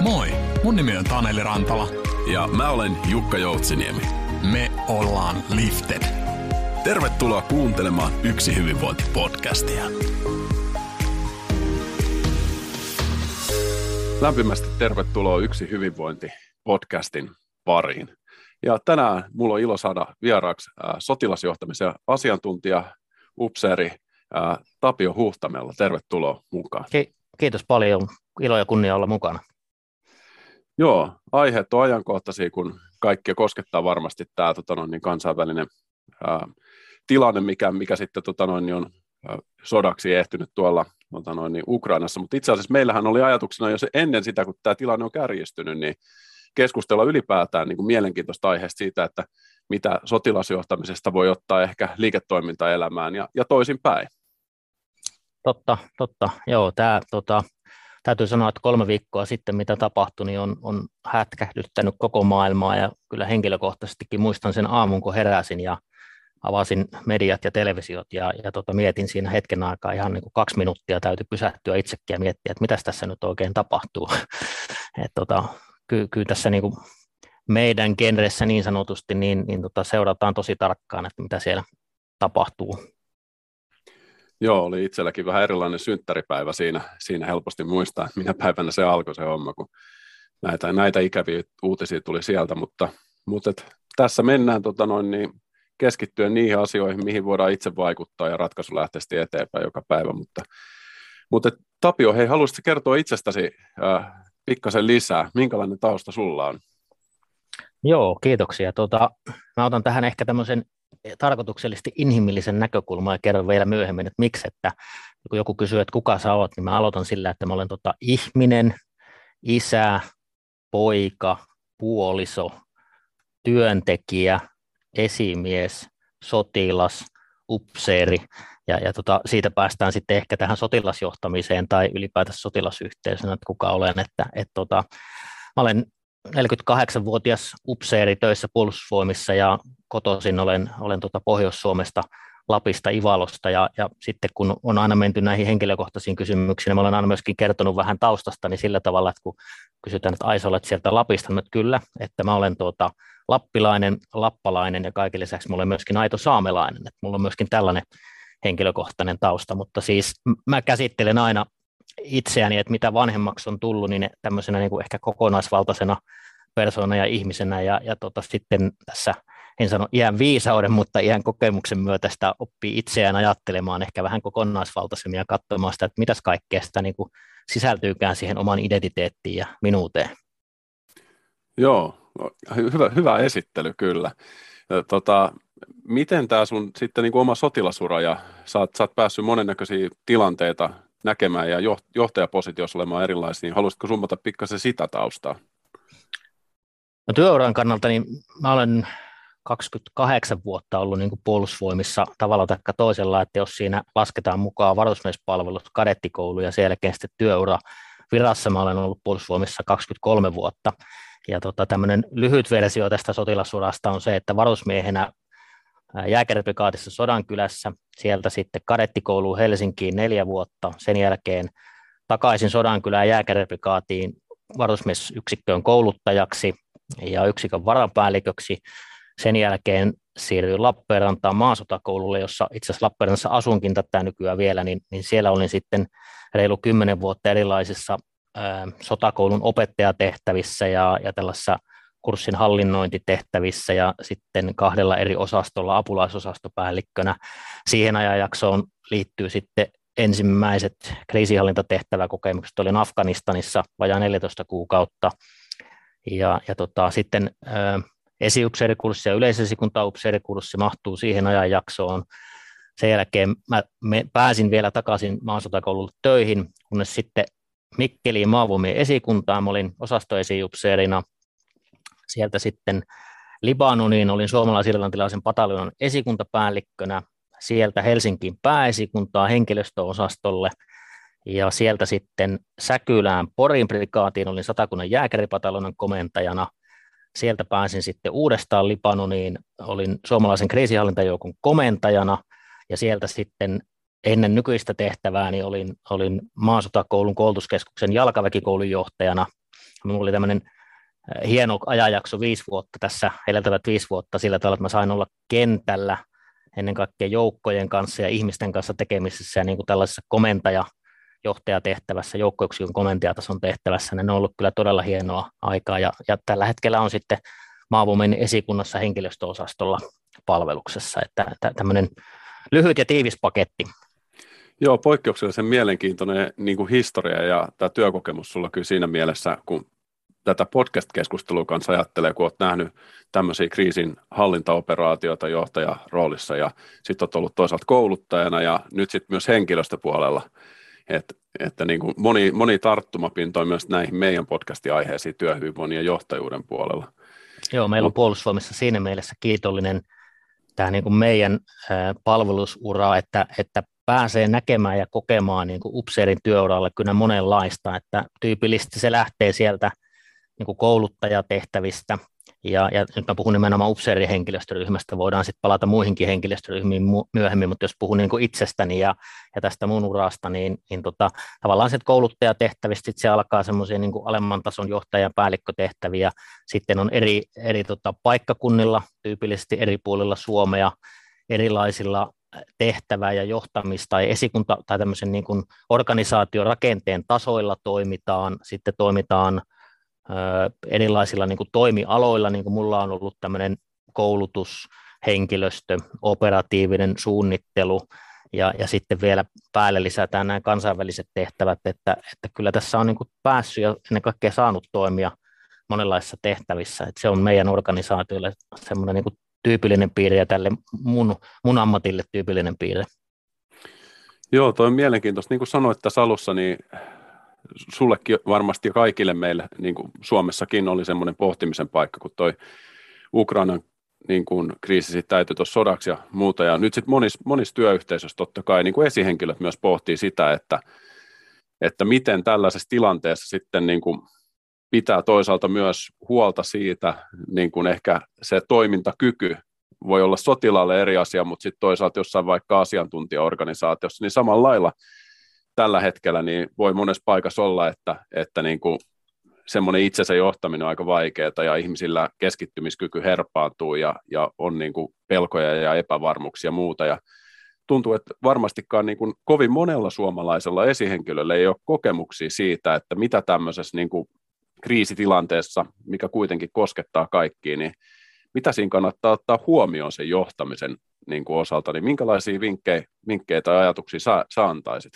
Moi, mun nimi on Taneli Rantala. Ja mä olen Jukka Joutsiniemi. Me ollaan Lifted. Tervetuloa kuuntelemaan Yksi hyvinvointi-podcastia. Lämpimästi tervetuloa Yksi hyvinvointi-podcastin pariin. Ja tänään mulla on ilo saada vieraaksi sotilasjohtamisen asiantuntija, upseeri Tapio Huhtamella. Tervetuloa mukaan. Kiitos paljon. Ilo ja kunnia olla mukana. Joo, aiheet on ajankohtaisia, kun kaikkia koskettaa varmasti tämä kansainvälinen tilanne, mikä sitten on sodaksi ehtynyt tuolla Ukrainassa. Mutta itse asiassa meillähän oli ajatuksena jo se ennen sitä, kun tämä tilanne on kärjistynyt, niin keskustella ylipäätään niin kuin mielenkiintoista aiheesta siitä, että mitä sotilasjohtamisesta voi ottaa ehkä liiketoimintaelämään ja toisinpäin. Totta. Joo, täytyy sanoa, että 3 viikkoa sitten mitä tapahtui, niin on hätkähdyttänyt koko maailmaa ja kyllä henkilökohtaisestikin muistan sen aamun, kun heräsin ja avasin mediat ja televisiot ja mietin siinä hetken aikaa ihan niin kuin 2 minuuttia täytyy pysähtyä itsekin ja miettiä, että mitäs tässä nyt oikein tapahtuu. Kyllä tässä niin kuin meidän genressä niin sanotusti niin seurataan tosi tarkkaan, että mitä siellä tapahtuu. Joo, oli itselläkin vähän erilainen synttäripäivä siinä helposti muistaa, että minä päivänä se alkoi se homma, kun näitä ikäviä uutisia tuli sieltä, mutta tässä mennään keskittyen niihin asioihin, mihin voidaan itse vaikuttaa ja ratkaisulähteisesti eteenpäin joka päivä, mutta Tapio, hei, haluaisitko kertoa itsestäsi pikkasen lisää, minkälainen tausta sulla on? Joo, kiitoksia. Mä otan tähän ehkä tämmöisen tarkoituksellisesti inhimillisen näkökulman ja kerron vielä myöhemmin, että miksi, että kun joku kysyy, että kuka sä oot, niin mä aloitan sillä, että mä olen ihminen, isä, poika, puoliso, työntekijä, esimies, sotilas, upseeri ja siitä päästään sitten ehkä tähän sotilasjohtamiseen tai ylipäätään sotilasyhteisönä, että kuka olen, mä olen 48-vuotias upseeri töissä puolustusvoimissa ja kotoisin olen Pohjois-Suomesta, Lapista, Ivalosta ja sitten kun on aina menty näihin henkilökohtaisiin kysymyksiin, niin mä olen aina myöskin kertonut vähän taustastani sillä tavalla, että kun kysytään, että Aisa, olet sieltä Lapista, niin kyllä, että mä olen lappilainen, lappalainen ja kaiken lisäksi mä olen myöskin aito saamelainen, että mulla on myöskin tällainen henkilökohtainen tausta, mutta siis mä käsittelen aina itseäni, että mitä vanhemmaksi on tullut, niin tämmöisenä niin kuin ehkä kokonaisvaltaisena persoona ja ihmisenä ja sitten tässä en sano iän viisauden, mutta iän kokemuksen myötä sitä oppii itseään ajattelemaan ehkä vähän kokonaisvaltaisemmin ja katsomaan sitä, että mitäs kaikkea sitä niin kuin sisältyykään siihen oman identiteettiin ja minuuteen. Joo, hyvä esittely kyllä. Miten tämä sun sitten niin kuin oma sotilasura ja sä oot päässyt monennäköisiä tilanteita näkemään ja johtajapositiossa olemaan erilaisia, niin haluaisitko summata pikkasen sitä taustaa? No, työuran kannalta niin mä olen 28 vuotta ollut niin kuin puolustusvoimissa tavalla tai toisella, että jos siinä lasketaan mukaan varusmiespalvelus, kadettikoulu ja sen jälkeen sitten työura virassa, mä olen ollut puolustusvoimissa 23 vuotta. Ja tämmöinen lyhyt versio tästä sotilasurasta on se, että varusmiehenä jääkäriprikaatissa Sodankylässä, sieltä sitten kadettikouluun Helsinkiin 4 vuotta, sen jälkeen takaisin Sodankylään jääkäriprikaatiin varusmiesyksikköön kouluttajaksi ja yksikön varapäälliköksi. Sen jälkeen siirryin Lappeenrantaan maasotakoululle, jossa itse asiassa Lappeenrannassa asunkin tätä nykyään vielä, niin siellä olin sitten reilu 10 vuotta erilaisissa sotakoulun opettajatehtävissä ja tällaisessa kurssin hallinnointitehtävissä ja sitten 2 eri osastolla apulaisosatopäällikkönä. Siihen ajanjaksoon liittyy sitten ensimmäiset kriisinhallintatehtäväkokemukset. Olin Afganistanissa vajaa 14 kuukautta ja sitten esiupseerikurssi ja yleisesikuntaupseerikurssi mahtuu siihen ajanjaksoon. Sen jälkeen mä pääsin vielä takaisin maasotakoululle töihin, kunnes sitten Mikkeliin maavoimien esikuntaan. Mä olin osastoesiupseerina. Sieltä sitten Libanoniin olin suomalais-irlantilaisen pataljonan esikuntapäällikkönä. Sieltä Helsinkiin pääesikuntaa henkilöstöosastolle. Ja sieltä sitten Säkylään Porin prikaatiin olin Satakunnan jääkäripataljonan komentajana. Sieltä pääsin sitten uudestaan Libanoniin, olin suomalaisen kriisinhallintajoukon komentajana ja sieltä sitten ennen nykyistä tehtävää niin olin maasotakoulun koulutuskeskuksen jalkaväkikoulun johtajana Minulla oli tämmöinen hieno ajanjakso 5 vuotta tässä, edeltävät 5 vuotta sillä tavalla, että mä sain olla kentällä ennen kaikkea joukkojen kanssa ja ihmisten kanssa tekemisissä ja niin kuin tällaisessa johtajatehtävässä, joukkoyksikön komentajatason tehtävässä, niin ne on ollut kyllä todella hienoa aikaa ja tällä hetkellä on sitten Maavoimien esikunnassa henkilöstöosastolla palveluksessa, että tämmöinen lyhyt ja tiivis paketti. Joo, poikkeuksellisen mielenkiintoinen niin kuin historia ja tämä työkokemus sulla kyllä siinä mielessä, kun tätä podcast-keskustelua kanssa ajattelee, kun olet nähnyt tämmöisiä kriisin hallintaoperaatioita johtajaroolissa ja sitten olet ollut toisaalta kouluttajana ja nyt sitten myös henkilöstöpuolella, että niin kuin moni tarttumapinto on myös näihin meidän podcastin aiheisiin työhyvinvoinnin ja johtajuuden puolella. Joo, meillä on Puolustusvoimissa siinä mielessä kiitollinen tämä niin kuin meidän palvelusura, että pääsee näkemään ja kokemaan niin kuin upseerin työuralla kyllä monenlaista, että tyypillisesti se lähtee sieltä niin kuin kouluttajatehtävistä, ja nyt mä puhun nimenomaan upseerin henkilöstöryhmästä, voidaan sitten palata muihinkin henkilöstöryhmiin myöhemmin, mutta jos puhun niin kuin itsestäni ja tästä mun urasta, niin tavallaan se kouluttajatehtävistä sit se alkaa semmoisia niin kuin alemman tason johtajan päällikkötehtäviä, sitten on eri paikkakunnilla, tyypillisesti eri puolilla Suomea, erilaisilla tehtävää ja johtamista tai esikunta tai tämmöisen niin kuin organisaatiorakenteen tasoilla sitten toimitaan erilaisilla niin kuin toimialoilla, niin kuin mulla on ollut tämmöinen koulutus, henkilöstö, operatiivinen suunnittelu ja sitten vielä päälle lisätään nämä kansainväliset tehtävät, että kyllä tässä on niin kuin päässyt ja ennen kaikkea saanut toimia monenlaisissa tehtävissä, että se on meidän organisaatiolle semmoinen niin kuin tyypillinen piirre ja tälle mun ammatille tyypillinen piirre. Joo, toi on mielenkiintoista. Niin kuin sanoit tässä alussa, niin sullekin varmasti ja kaikille meille niin kuin Suomessakin oli semmoinen pohtimisen paikka, kun toi Ukrainan niin kuin kriisi sitten täytyi tuossa sodaksi ja muuta. Ja nyt sitten monissa työyhteisöissä totta kai niin kuin esihenkilöt myös pohtii sitä, että miten tällaisessa tilanteessa sitten niin kuin pitää toisaalta myös huolta siitä, niin kuin ehkä se toimintakyky voi olla sotilaalle eri asia, mutta sitten toisaalta jossain vaikka asiantuntijaorganisaatiossa, niin samalla lailla tällä hetkellä niin voi monessa paikassa olla, että niin kuin semmoinen itsensä johtaminen on aika vaikeaa ja ihmisillä keskittymiskyky herpaantuu ja on niin kuin pelkoja ja epävarmuuksia ja muuta. Ja tuntuu, että varmastikaan niin kuin kovin monella suomalaisella esihenkilöllä ei ole kokemuksia siitä, että mitä tämmöisessä niin kuin kriisitilanteessa, mikä kuitenkin koskettaa kaikkia, niin mitä siinä kannattaa ottaa huomioon sen johtamisen niin kuin osalta, niin minkälaisia vinkkejä tai ajatuksia sä antaisit?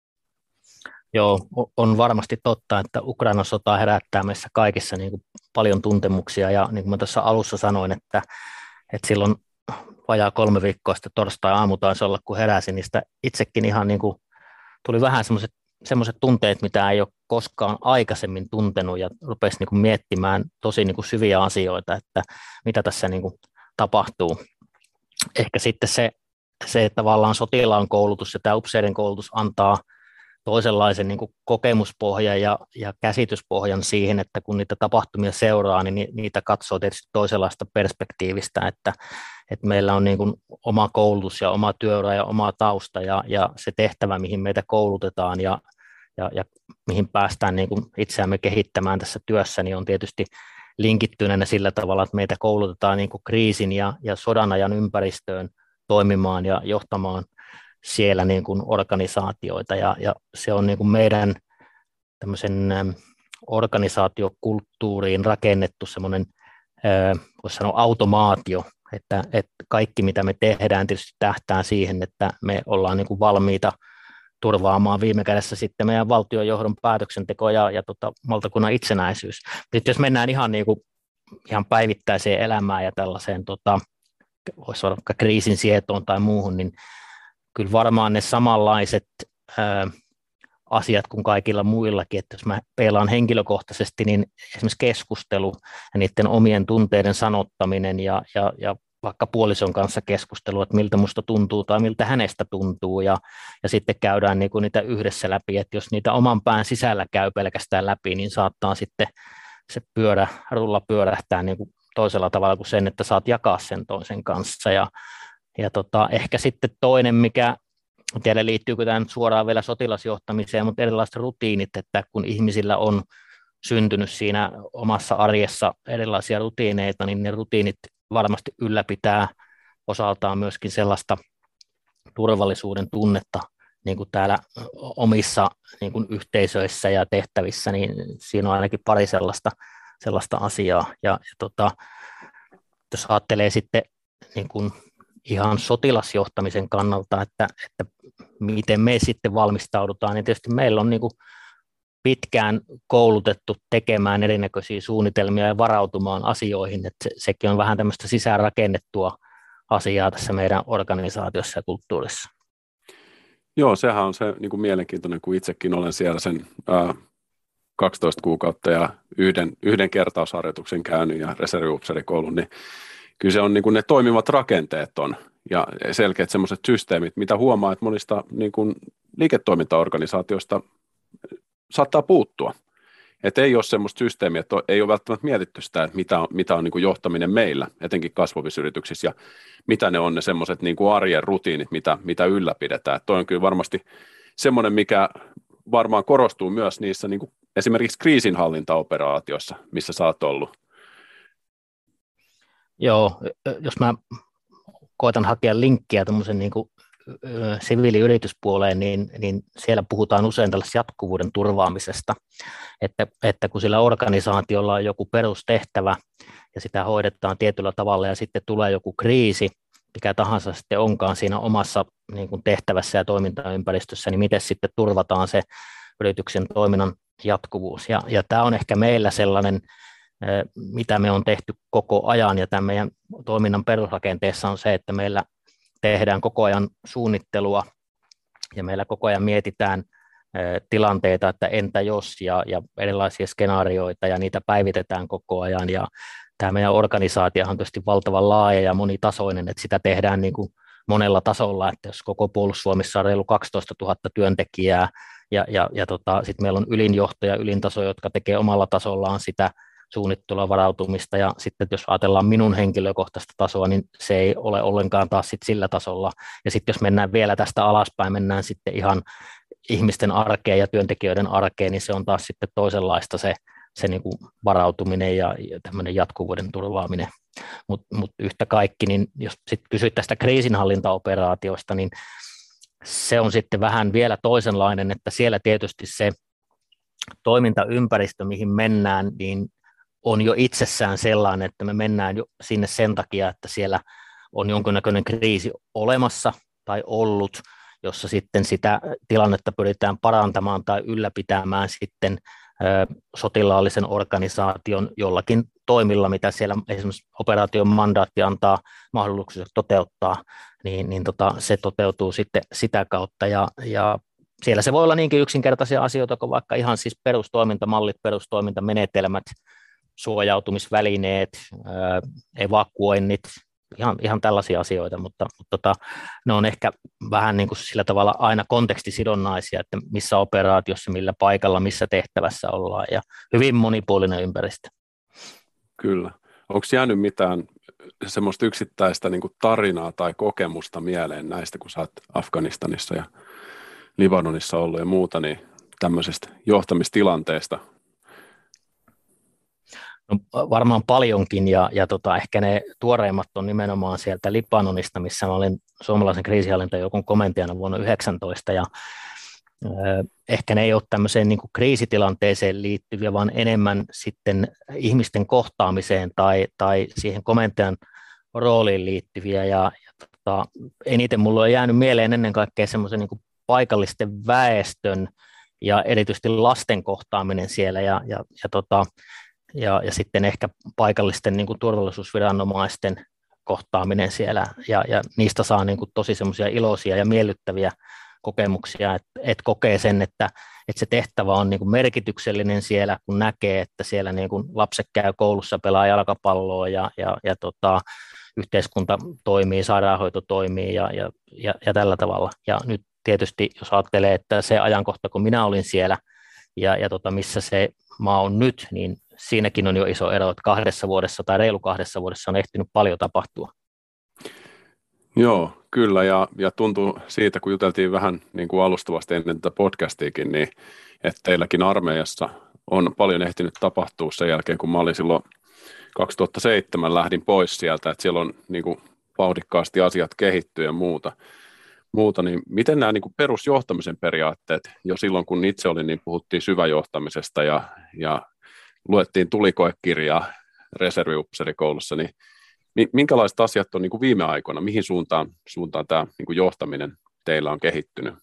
Joo, on varmasti totta, että Ukrainan sota herättää meissä kaikissa niin kuin paljon tuntemuksia, ja niin kuin mä tuossa alussa sanoin, että silloin vajaa 3 viikkoa sitten torstai-aamu taisi olla, kun heräsin, niin sitä itsekin ihan niin kuin tuli vähän semmoiset tunteet, mitä ei ole koskaan aikaisemmin tuntenut, ja rupesi niin kuin miettimään tosi niin kuin syviä asioita, että mitä tässä niin kuin tapahtuu. Ehkä sitten se tavallaan sotilaan koulutus ja tämä upseerin koulutus antaa toisenlaisen niin kuin kokemuspohjan ja käsityspohjan siihen, että kun niitä tapahtumia seuraa, niin niitä katsoo tietysti toisenlaista perspektiivistä, että meillä on niin kuin oma koulutus ja oma työura ja oma tausta ja se tehtävä, mihin meitä koulutetaan ja mihin päästään niin kuin itseämme kehittämään tässä työssä, niin on tietysti linkittyneenä sillä tavalla, että meitä koulutetaan niin kuin kriisin ja sodan ajan ympäristöön toimimaan ja johtamaan siellä niin kuin organisaatioita, ja se on niin kuin meidän tämmöisen organisaatiokulttuuriin rakennettu semmoinen, voisi sanoa automaatio, että kaikki mitä me tehdään tietysti tähtää siihen, että me ollaan niin kuin valmiita turvaamaan viime kädessä sitten meidän valtionjohdon päätöksenteko ja valtakunnan itsenäisyys. Sitten jos mennään ihan päivittäiseen elämään ja tällaiseen, voisi olla vaikka kriisin sietoon tai muuhun, niin kyllä varmaan ne samanlaiset asiat kuin kaikilla muillakin, että jos mä peilaan henkilökohtaisesti, niin esimerkiksi keskustelu ja niiden omien tunteiden sanottaminen ja vaikka puolison kanssa keskustelu, että miltä musta tuntuu tai miltä hänestä tuntuu, ja sitten käydään niinku niitä yhdessä läpi, että jos niitä oman pään sisällä käy pelkästään läpi, niin saattaa sitten se rulla pyörähtää niinku toisella tavalla kuin sen, että saat jakaa sen toisen kanssa, ja ehkä sitten toinen, mikä en tiedä liittyykö tämä nyt suoraan vielä sotilasjohtamiseen, mutta erilaiset rutiinit, että kun ihmisillä on syntynyt siinä omassa arjessa erilaisia rutiineita, niin ne rutiinit varmasti ylläpitää osaltaan myöskin sellaista turvallisuuden tunnetta niin kuin täällä omissa niin kuin yhteisöissä ja tehtävissä, niin siinä on ainakin pari sellaista asiaa. Jos ajattelee sitten niin kuin ihan sotilasjohtamisen kannalta, että miten me sitten valmistaudutaan, niin tietysti meillä on niin kuin pitkään koulutettu tekemään erinäköisiä suunnitelmia ja varautumaan asioihin, että sekin on vähän tämmöistä sisäänrakennettua asiaa tässä meidän organisaatiossa ja kulttuurissa. Joo, sehän on se niin kuin mielenkiintoinen, kun itsekin olen siellä sen 12 kuukautta ja yhden kertausharjoituksen käynyt ja reserviupseerikoulun, niin kyllä se on niin kuin ne toimivat rakenteet on ja selkeät semmoiset systeemit, mitä huomaa, että monista niin kuin liiketoimintaorganisaatioista saattaa puuttua. Että ei ole semmoista systeemiä, että ei ole välttämättä mietitty sitä, että mitä on niin kuin johtaminen meillä, etenkin kasvavissa yrityksissä, ja mitä ne on ne semmoiset niin kuin arjen rutiinit, mitä ylläpidetään. Että toi on kyllä varmasti semmoinen, mikä varmaan korostuu myös niissä niin kuin esimerkiksi kriisinhallintaoperaatioissa, missä sä oot ollut. Joo, jos mä koitan hakea linkkiä tämmöisen niin kuin siviiliyrityspuoleen, niin siellä puhutaan usein tällaisesta jatkuvuuden turvaamisesta, että kun sillä organisaatiolla on joku perustehtävä ja sitä hoidetaan tietyllä tavalla ja sitten tulee joku kriisi, mikä tahansa sitten onkaan siinä omassa niin kuin tehtävässä ja toimintaympäristössä, niin miten sitten turvataan se yrityksen toiminnan jatkuvuus. Ja tämä on ehkä meillä sellainen, mitä me on tehty koko ajan, ja tämän meidän toiminnan perusrakenteessa on se, että meillä tehdään koko ajan suunnittelua ja meillä koko ajan mietitään tilanteita, että entä jos ja erilaisia skenaarioita ja niitä päivitetään koko ajan ja tämä meidän organisaatio on tietysti valtavan laaja ja monitasoinen, että sitä tehdään niin kuin monella tasolla, että jos koko Puolustusvoimissa on reilu 12 000 työntekijää ja sitten meillä on ylinjohto ja ylintaso, jotka tekee omalla tasollaan sitä suunnittelua, varautumista, ja sitten jos ajatellaan minun henkilökohtaista tasoa, niin se ei ole ollenkaan taas sit sillä tasolla, ja sitten jos mennään vielä tästä alaspäin, mennään sitten ihan ihmisten arkeen ja työntekijöiden arkeen, niin se on taas sitten toisenlaista se niin kuin varautuminen ja tämmöinen jatkuvuuden turvaaminen, mutta yhtä kaikki, niin jos sitten kysyt tästä kriisinhallintaoperaatiosta, niin se on sitten vähän vielä toisenlainen, että siellä tietysti se toimintaympäristö, mihin mennään, niin on jo itsessään sellainen, että me mennään jo sinne sen takia, että siellä on jonkinnäköinen kriisi olemassa tai ollut, jossa sitten sitä tilannetta pyritään parantamaan tai ylläpitämään sitten sotilaallisen organisaation jollakin toimilla, mitä siellä esimerkiksi operaation mandaatti antaa mahdollisuuksia toteuttaa, niin se toteutuu sitten sitä kautta, ja siellä se voi olla niinkin yksinkertaisia asioita kuin vaikka ihan siis perustoimintamallit, perustoimintamenetelmät, suojautumisvälineet, evakuoinnit, ihan tällaisia asioita, mutta ne on ehkä vähän niin kuin sillä tavalla aina kontekstisidonnaisia, että missä operaatiossa, millä paikalla, missä tehtävässä ollaan, ja hyvin monipuolinen ympäristö. Kyllä. Onko jäänyt mitään semmoista yksittäistä niin kuin tarinaa tai kokemusta mieleen näistä, kun sä oot Afganistanissa ja Libanonissa ollut ja muuta, niin tämmöisestä johtamistilanteesta? No, varmaan paljonkin, ja ehkä ne tuoreimmat on nimenomaan sieltä Libanonista, missä mä olin suomalaisen kriisinhallintajoukon komentajana vuonna 2019, ja ehkä ne ei ole tämmöiseen niin kuin kriisitilanteeseen liittyviä, vaan enemmän sitten ihmisten kohtaamiseen tai siihen komentajan rooliin liittyviä, ja eniten mulla on jäänyt mieleen ennen kaikkea semmoisen niin kuin paikallisten väestön ja erityisesti lasten kohtaaminen siellä, ja sitten ehkä paikallisten niin kuin turvallisuusviranomaisten kohtaaminen siellä, ja niistä saa niin kuin tosi semmoisia iloisia ja miellyttäviä kokemuksia, että kokee sen, että se tehtävä on niin kuin merkityksellinen siellä, kun näkee, että siellä niin kuin lapset käy koulussa, pelaa jalkapalloa, ja yhteiskunta toimii, sairaanhoito toimii, ja tällä tavalla. Ja nyt tietysti, jos ajattelee, että se ajankohta, kun minä olin siellä, ja missä se maa on nyt, niin siinäkin on jo iso ero, että 2 vuodessa tai reilu 2 vuodessa on ehtinyt paljon tapahtua. Joo, kyllä, ja tuntuu siitä, kun juteltiin vähän niin kuin alustavasti ennen tätä podcastiakin, niin että teilläkin armeijassa on paljon ehtinyt tapahtua sen jälkeen, kun mä olin silloin 2007 lähdin pois sieltä, että siellä on niin kuin vauhdikkaasti asiat kehittyy ja muuta, niin miten nämä niin kuin perusjohtamisen periaatteet, jo silloin kun itse olin, niin puhuttiin syväjohtamisesta ja luettiin tulikoekirjaa reserviupseerikoulussa, niin minkälaiset asiat on niin kuin viime aikoina, mihin suuntaan tämä niin kuin johtaminen teillä on kehittynyt?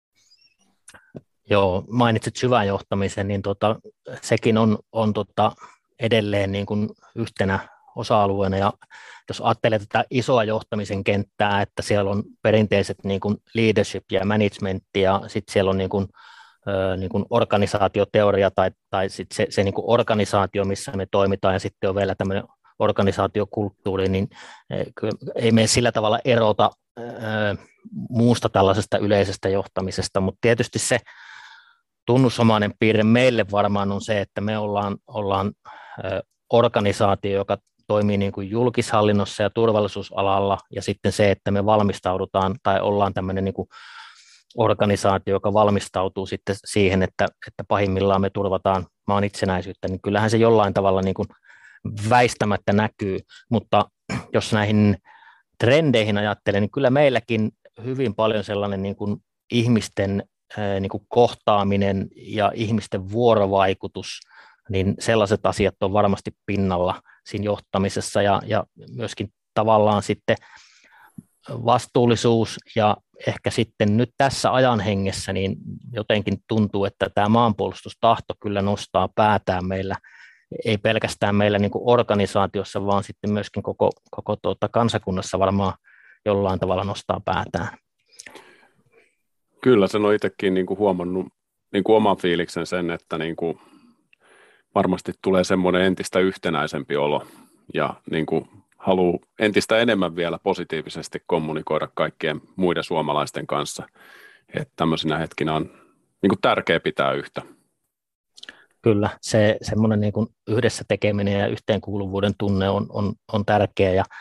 Joo, mainitsit syvän johtamisen, niin sekin on edelleen niin kuin yhtenä osa-alueena, ja jos ajattelee tätä isoa johtamisen kenttää, että siellä on perinteiset niin kuin leadership ja management, ja sitten siellä on niin kuin organisaatioteoria tai sitten se niin kuin organisaatio, missä me toimitaan, ja sitten on vielä tämmöinen organisaatiokulttuuri, niin ei me sillä tavalla erota muusta tällaisesta yleisestä johtamisesta, mutta tietysti se tunnusomainen piirre meille varmaan on se, että me ollaan organisaatio, joka toimii niin kuin julkishallinnossa ja turvallisuusalalla, ja sitten se, että me valmistaudutaan tai ollaan tämmöinen niin kuin organisaatio, joka valmistautuu sitten siihen, että pahimmillaan me turvataan maan itsenäisyyttä, niin kyllähän se jollain tavalla niin kuin väistämättä näkyy, mutta jos näihin trendeihin ajattelen, niin kyllä meilläkin hyvin paljon sellainen niin kuin ihmisten niin kuin kohtaaminen ja ihmisten vuorovaikutus, niin sellaiset asiat on varmasti pinnalla siinä johtamisessa ja myöskin tavallaan sitten vastuullisuus ja ehkä sitten nyt tässä ajan hengessä niin jotenkin tuntuu, että tämä maanpuolustustahto kyllä nostaa päätään meillä, ei pelkästään meillä niin kuin organisaatiossa, vaan sitten myöskin koko kansakunnassa varmaan jollain tavalla nostaa päätään. Kyllä, sen on itsekin niin kuin huomannut niin kuin oman fiiliksen sen, että niin kuin varmasti tulee semmoinen entistä yhtenäisempi olo ja niin kuin haluaa entistä enemmän vielä positiivisesti kommunikoida kaikkien muiden suomalaisten kanssa. Että tämmöisinä hetkinä on niin kuin tärkeä pitää yhtä. Kyllä, se semmoinen niin kuin yhdessä tekeminen ja yhteenkuuluvuuden tunne on tärkeä ja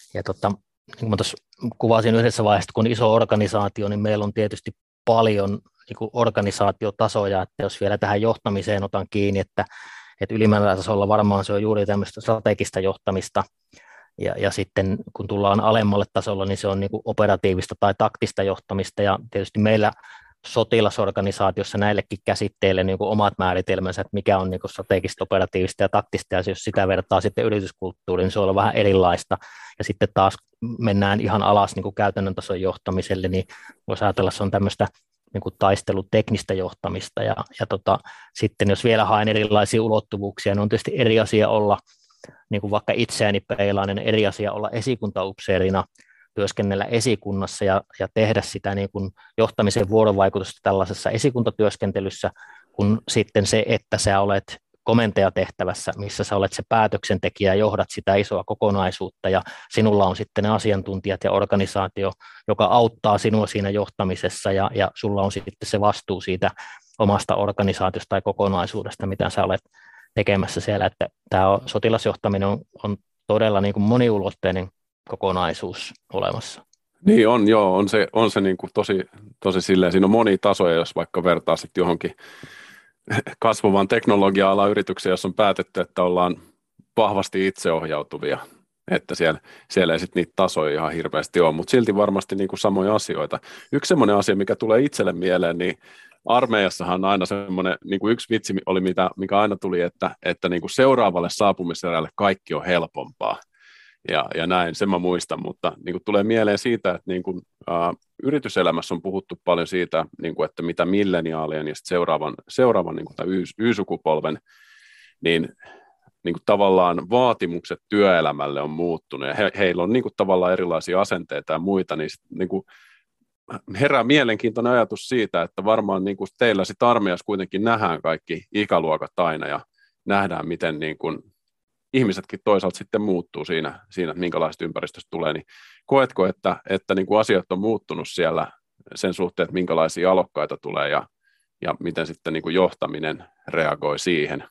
niin kuin mä tuossa kuvasin yhdessä vaiheessa, kun on iso organisaatio, niin meillä on tietysti paljon niin kuin organisaatiotasoja, että jos vielä tähän johtamiseen otan kiinni, että ylimmällä tasolla varmaan se on juuri tämmöistä strategista johtamista, ja sitten kun tullaan alemmalle tasolla, niin se on niin kuin operatiivista tai taktista johtamista, ja tietysti meillä sotilasorganisaatiossa näillekin käsitteille niin kuin omat määritelmänsä, että mikä on niin kuin strategista, operatiivista ja taktista, ja jos sitä vertaa sitten yrityskulttuuriin, niin se on vähän erilaista, ja sitten taas mennään ihan alas niin kuin käytännön tason johtamiselle, niin voisi ajatella, että se on tämmöistä niin kuin taisteluteknistä johtamista, ja sitten jos vielä haen erilaisia ulottuvuuksia, niin on tietysti eri asia olla, niin kuin vaikka itseäni peilainen, eri asia olla esikuntaupseerina, työskennellä esikunnassa ja tehdä sitä niin kuin johtamisen vuorovaikutusta tällaisessa esikuntatyöskentelyssä, kun sitten se, että sä olet komentajatehtävässä, missä sä olet se päätöksentekijä ja johdat sitä isoa kokonaisuutta ja sinulla on sitten ne asiantuntijat ja organisaatio, joka auttaa sinua siinä johtamisessa ja sulla on sitten se vastuu siitä omasta organisaatiosta tai kokonaisuudesta, mitä sä olet tekemässä siellä, että tämä sotilasjohtaminen on todella niin kuin moniulotteinen kokonaisuus olemassa. Niin on, joo, on se niin kuin tosi silleen, siinä on monia tasoja, jos vaikka vertaa sitten johonkin kasvavan teknologia-alan yritykseen, jos on päätetty, että ollaan vahvasti itseohjautuvia, että siellä ei sitten niitä tasoja ihan hirveästi ole, mutta silti varmasti niin kuin samoja asioita. Yksi semmoinen asia, mikä tulee itselle mieleen, niin armeijassahan aina semmoinen, niin kuin yksi vitsi oli, mikä aina tuli, että niin kuin seuraavalle saapumiserälle kaikki on helpompaa. Ja näin, sen mä muistan, mutta niin kuin tulee mieleen siitä, että niin kuin, yrityselämässä on puhuttu paljon siitä, niin kuin, että mitä milleniaalien ja seuraavan niin kuin Y-sukupolven, niin kuin tavallaan vaatimukset työelämälle on muuttunut, ja heillä on niin kuin tavallaan erilaisia asenteita ja muita, niin kuin herää mielenkiintoinen ajatus siitä, että varmaan niin kuin teillä sit armeijassa kuitenkin nähdään kaikki ikäluokat aina, ja nähdään, miten niin kuin ihmisetkin toisaalta sitten muuttuu siinä että minkälaista ympäristöstä tulee, niin koetko, että niin kuin asiat on muuttunut siellä sen suhteen, että minkälaisia alokkaita tulee ja miten sitten niin kuin johtaminen reagoi siihen?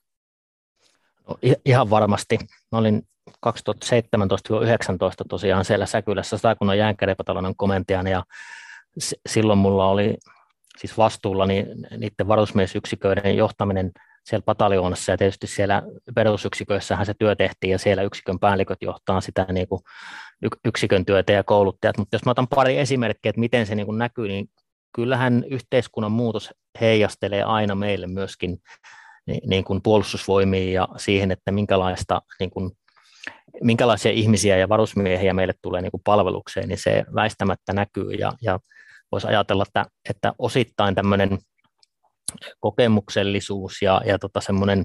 No, ihan varmasti. Mä olin 2017-2019 tosiaan siellä Säkylässä Satakunnan jäänkäripatalonin komentajana ja silloin mulla oli siis vastuulla niiden varusmiesyksiköiden johtaminen siellä pataljoonassa ja tietysti siellä perusyksiköissähän se työ tehtiin ja siellä yksikön päälliköt johtaa sitä niin kuin yksikön työtä ja kouluttajat, mutta jos mä otan pari esimerkkiä, että miten se niin kuin näkyy, niin kyllähän yhteiskunnan muutos heijastelee aina meille myöskin niin kuin puolustusvoimiin ja siihen, että minkälaisia ihmisiä ja varusmiehiä meille tulee niin kuin palvelukseen, niin se väistämättä näkyy ja voisi ajatella, että osittain tämmöinen kokemuksellisuus ja semmoinen,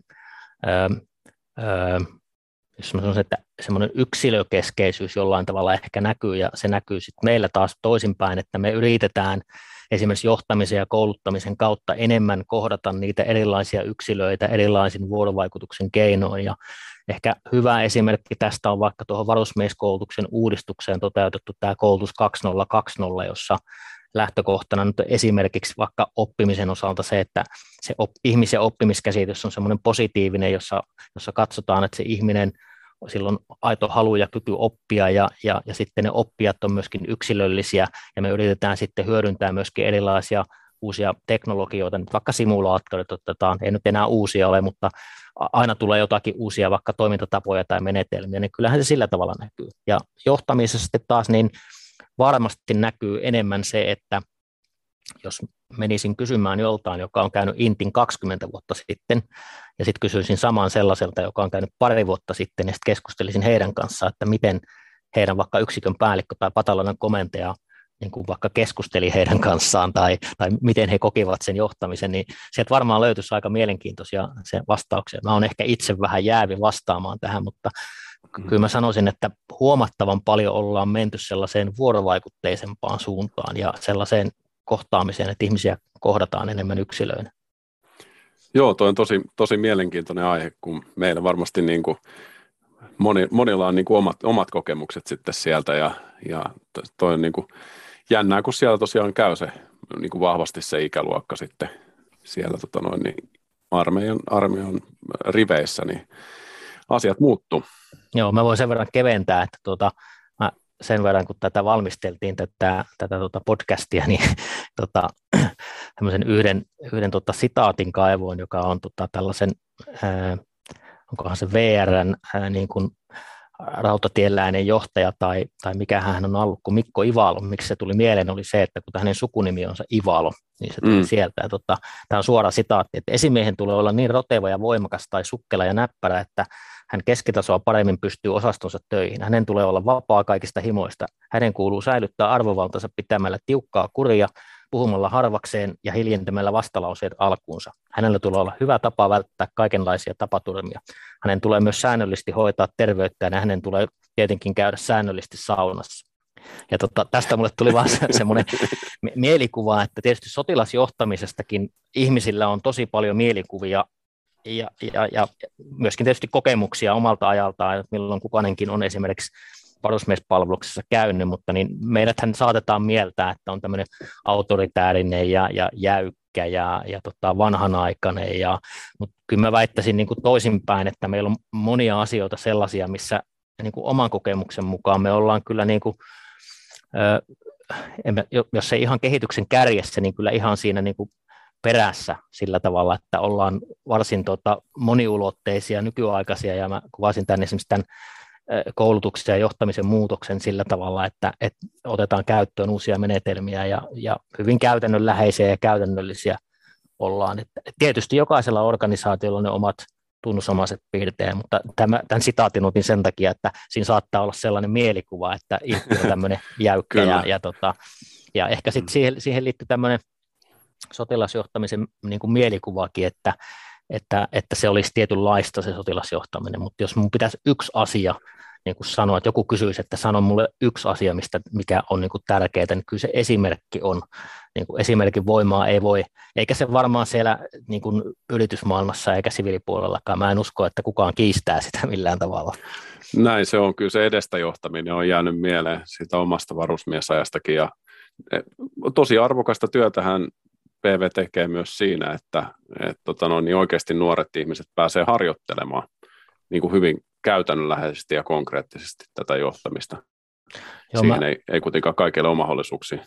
jos mä sanoisin, että semmoinen yksilökeskeisyys jollain tavalla ehkä näkyy, ja se näkyy sitten meillä taas toisinpäin, että me yritetään esimerkiksi johtamisen ja kouluttamisen kautta enemmän kohdata niitä erilaisia yksilöitä erilaisin vuorovaikutuksen keinoin, ja ehkä hyvä esimerkki tästä on vaikka tuohon varusmieskoulutuksen uudistukseen toteutettu tämä koulutus 2020, jossa lähtökohtana nyt esimerkiksi vaikka oppimisen osalta se, että se ihmisen oppimiskäsitys on semmoinen positiivinen, jossa katsotaan, että se ihminen, sillä on aito halu ja kyky oppia ja sitten ne oppijat on myöskin yksilöllisiä ja me yritetään sitten hyödyntää myöskin erilaisia uusia teknologioita, nyt vaikka simulaattorit otetaan, ei nyt enää uusia ole, mutta aina tulee jotakin uusia vaikka toimintatapoja tai menetelmiä, niin kyllähän se sillä tavalla näkyy. Ja johtamisessa sitten taas niin varmasti näkyy enemmän se, että jos menisin kysymään joltain, joka on käynyt Intin 20 vuotta sitten, ja sitten kysyisin saman sellaiselta, joka on käynyt pari vuotta sitten, ja sitten keskustelisin heidän kanssaan, että miten heidän vaikka yksikön päällikkö tai pataljonan komentaja niin kuin vaikka keskusteli heidän kanssaan, tai miten he kokivat sen johtamisen, niin sieltä varmaan löytyisi aika mielenkiintoisia se vastauksia. Mä oon ehkä itse vähän jäävi vastaamaan tähän, mutta kyllä mä sanoisin, että huomattavan paljon ollaan menty sellaiseen vuorovaikutteisempaan suuntaan ja sellaiseen kohtaamiseen, että ihmisiä kohdataan enemmän yksilöinä. Joo, toi on tosi mielenkiintoinen aihe, kun meillä varmasti niin kuin monilla on niin kuin omat kokemukset sitten sieltä ja toi on niin kuin jännää, kun siellä tosiaan käy se niin kuin vahvasti se ikäluokka sitten siellä niin armeijan riveissä, niin asiat muuttuu. Joo, mä voin sen verran keventää, että mä sen verran, kun tätä valmisteltiin, tätä podcastia, niin tämmöisen yhden sitaatin kaivoin, joka on tällaisen, onkohan se VR:n niin kuin rautatieläinen johtaja tai mikä hän on ollut, kun Mikko Ivalo, miksi se tuli mieleen, oli se, että kun hänen sukunimi on se Ivalo, niin se tuli sieltä. Ja tämä on suora sitaatti, että esimiehen tulee olla niin roteva ja voimakas tai sukkela ja näppärä, että hän keskitasoa paremmin pystyy osastonsa töihin. Hänen tulee olla vapaa kaikista himoista. Hänen kuuluu säilyttää arvovaltansa pitämällä tiukkaa kuria, puhumalla harvakseen ja hiljentämällä vastalauseet alkuunsa. Hänellä tulee olla hyvä tapa välttää kaikenlaisia tapaturmia. Hänen tulee myös säännöllisesti hoitaa terveyttään ja hänen tulee tietenkin käydä säännöllisesti saunassa. Ja tästä mulle tuli vaan semmoinen mielikuva, että tietysti sotilasjohtamisestakin ihmisillä on tosi paljon mielikuvia ja myöskin tietysti kokemuksia omalta ajaltaan, milloin kukainenkin on esimerkiksi varusmiespalveluksessa käynyt, mutta niin meidäthän saatetaan mieltää, että on tämmöinen autoritäärinen ja jäykkä ja vanhanaikainen, mutta kyllä mä väittäisin niin kuin toisinpäin, että meillä on monia asioita sellaisia, missä niin kuin oman kokemuksen mukaan me ollaan kyllä, niin kuin, jos ei ihan kehityksen kärjessä, niin kyllä ihan siinä niin kuin perässä sillä tavalla, että ollaan varsin moniulotteisia, nykyaikaisia, ja mä kuvasin esimerkiksi tämän koulutuksen ja johtamisen muutoksen sillä tavalla, että otetaan käyttöön uusia menetelmiä ja hyvin käytännönläheisiä ja käytännöllisiä ollaan. Että tietysti jokaisella organisaatiolla on ne omat tunnusomaiset piirteet, mutta tämän sitaatin otin sen takia, että siinä saattaa olla sellainen mielikuva, että ihminen on tämmöinen jäykkä ja ehkä sitten siihen liittyy tämmöinen sotilasjohtamisen niin kuin mielikuvakin, että se olisi tietynlaista se sotilasjohtaminen, mutta jos mun pitäisi yksi asia niin kuin sanoa, että joku kysyisi, että sano mulle yksi asia, mikä on niin kuin tärkeää, niin kyllä se esimerkki on. Niin kuin esimerkin voimaa ei voi, eikä se varmaan siellä niin kuin yritysmaailmassa eikä siviilipuolellakaan. Mä en usko, että kukaan kiistää sitä millään tavalla. Näin se on. Kyllä se edestä johtaminen on jäänyt mieleen siitä omasta varusmiesajastakin. Ja tosi arvokasta työtähän PV tekee myös siinä, että niin oikeasti nuoret ihmiset pääsee harjoittelemaan niin kuin hyvin käytännönläheisesti ja konkreettisesti tätä johtamista. Siihen ei kuitenkaan kaikille ole mahdollisuuksia.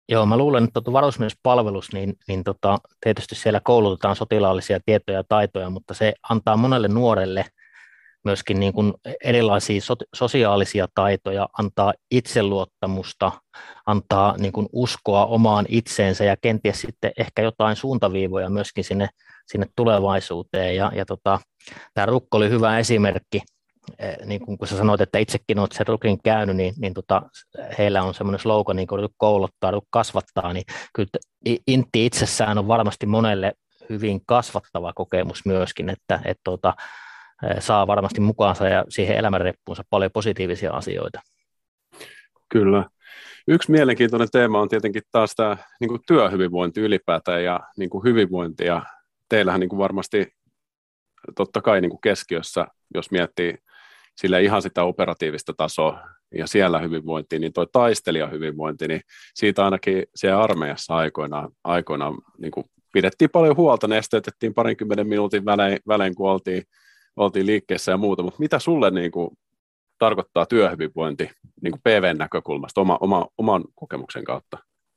Joo, mä luulen, että varusmiespalvelus, tietysti siellä koulutetaan sotilaallisia tietoja ja taitoja, mutta se antaa monelle nuorelle myöskin niin kuin erilaisia sosiaalisia taitoja, antaa itseluottamusta, antaa niin kuin uskoa omaan itseensä ja kenties sitten ehkä jotain suuntaviivoja myöskin sinne tulevaisuuteen. Tämä Rukko oli hyvä esimerkki, niin kun sä sanoit, että itsekin olet sen Rukin käynyt, heillä on semmoinen slogan, niin kun kouluttaa, kasvattaa, niin kyllä intti itsessään on varmasti monelle hyvin kasvattava kokemus myöskin, että saa varmasti mukaansa ja siihen elämänreppuunsa paljon positiivisia asioita. Kyllä. Yksi mielenkiintoinen teema on tietenkin taas tämä niin kuin työhyvinvointi ylipäätään ja niin kuin hyvinvointi, ja teillähän niin kuin varmasti totta kai niin kuin keskiössä, jos miettii sillä ihan sitä operatiivista tasoa ja siellä hyvinvointi, niin tuo taistelijahyvinvointi, niin siitä ainakin siellä armeijassa aikoinaan niin kuin pidettiin paljon huolta, nesteytettiin 20 minuutin välein kun oltiin liikkeessä ja muuta, mutta mitä sulle niin kuin tarkoittaa työhyvinvointi niin kuin PV:n näkökulmasta oman kokemuksen kautta?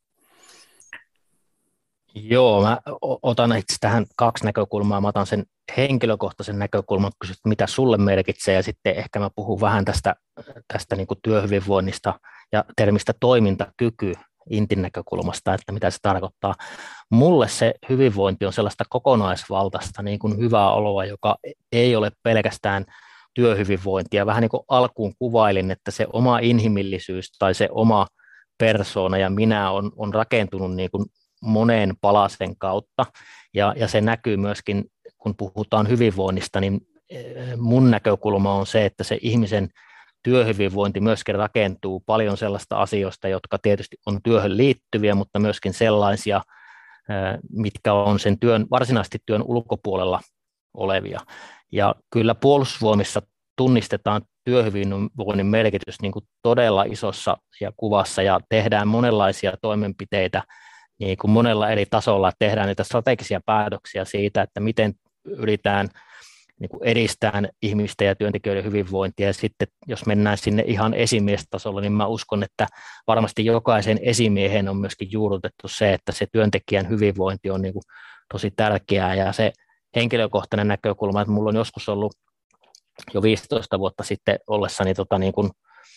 Joo, mä otan itse tähän kaksi näkökulmaa. Mä otan sen henkilökohtaisen näkökulman, kysyt, mitä sulle merkitsee, ja sitten ehkä mä puhun vähän tästä niin kuin työhyvinvoinnista ja termistä toimintakyky intin näkökulmasta, että mitä se tarkoittaa. Mulle se hyvinvointi on sellaista kokonaisvaltaista niin kuin hyvää oloa, joka ei ole pelkästään työhyvinvointia. Vähän niin kuin alkuun kuvailin, että se oma inhimillisyys tai se oma persoona ja minä on rakentunut niin kuin moneen palasen kautta, ja se näkyy myöskin, kun puhutaan hyvinvoinnista, niin mun näkökulma on se, että se ihmisen työhyvinvointi myöskin rakentuu paljon sellaista asioista, jotka tietysti on työhön liittyviä, mutta myöskin sellaisia, mitkä on sen varsinaisesti työn ulkopuolella olevia. Ja kyllä Puolustusvoimissa tunnistetaan työhyvinvoinnin merkitys niin kuin todella isossa ja kuvassa, ja tehdään monenlaisia toimenpiteitä niin kuin monella eri tasolla, tehdään niitä strategisia päätöksiä siitä, että miten yritetään niin kuin edistää ihmisten ja työntekijöiden hyvinvointia. Ja sitten jos mennään sinne ihan esimiestasolla, niin mä uskon, että varmasti jokaisen esimiehen on myöskin juurrutettu se, että se työntekijän hyvinvointi on niin kuin tosi tärkeää, ja se henkilökohtainen näkökulma, että mulla on joskus ollut jo 15 vuotta sitten ollessani niin kuin,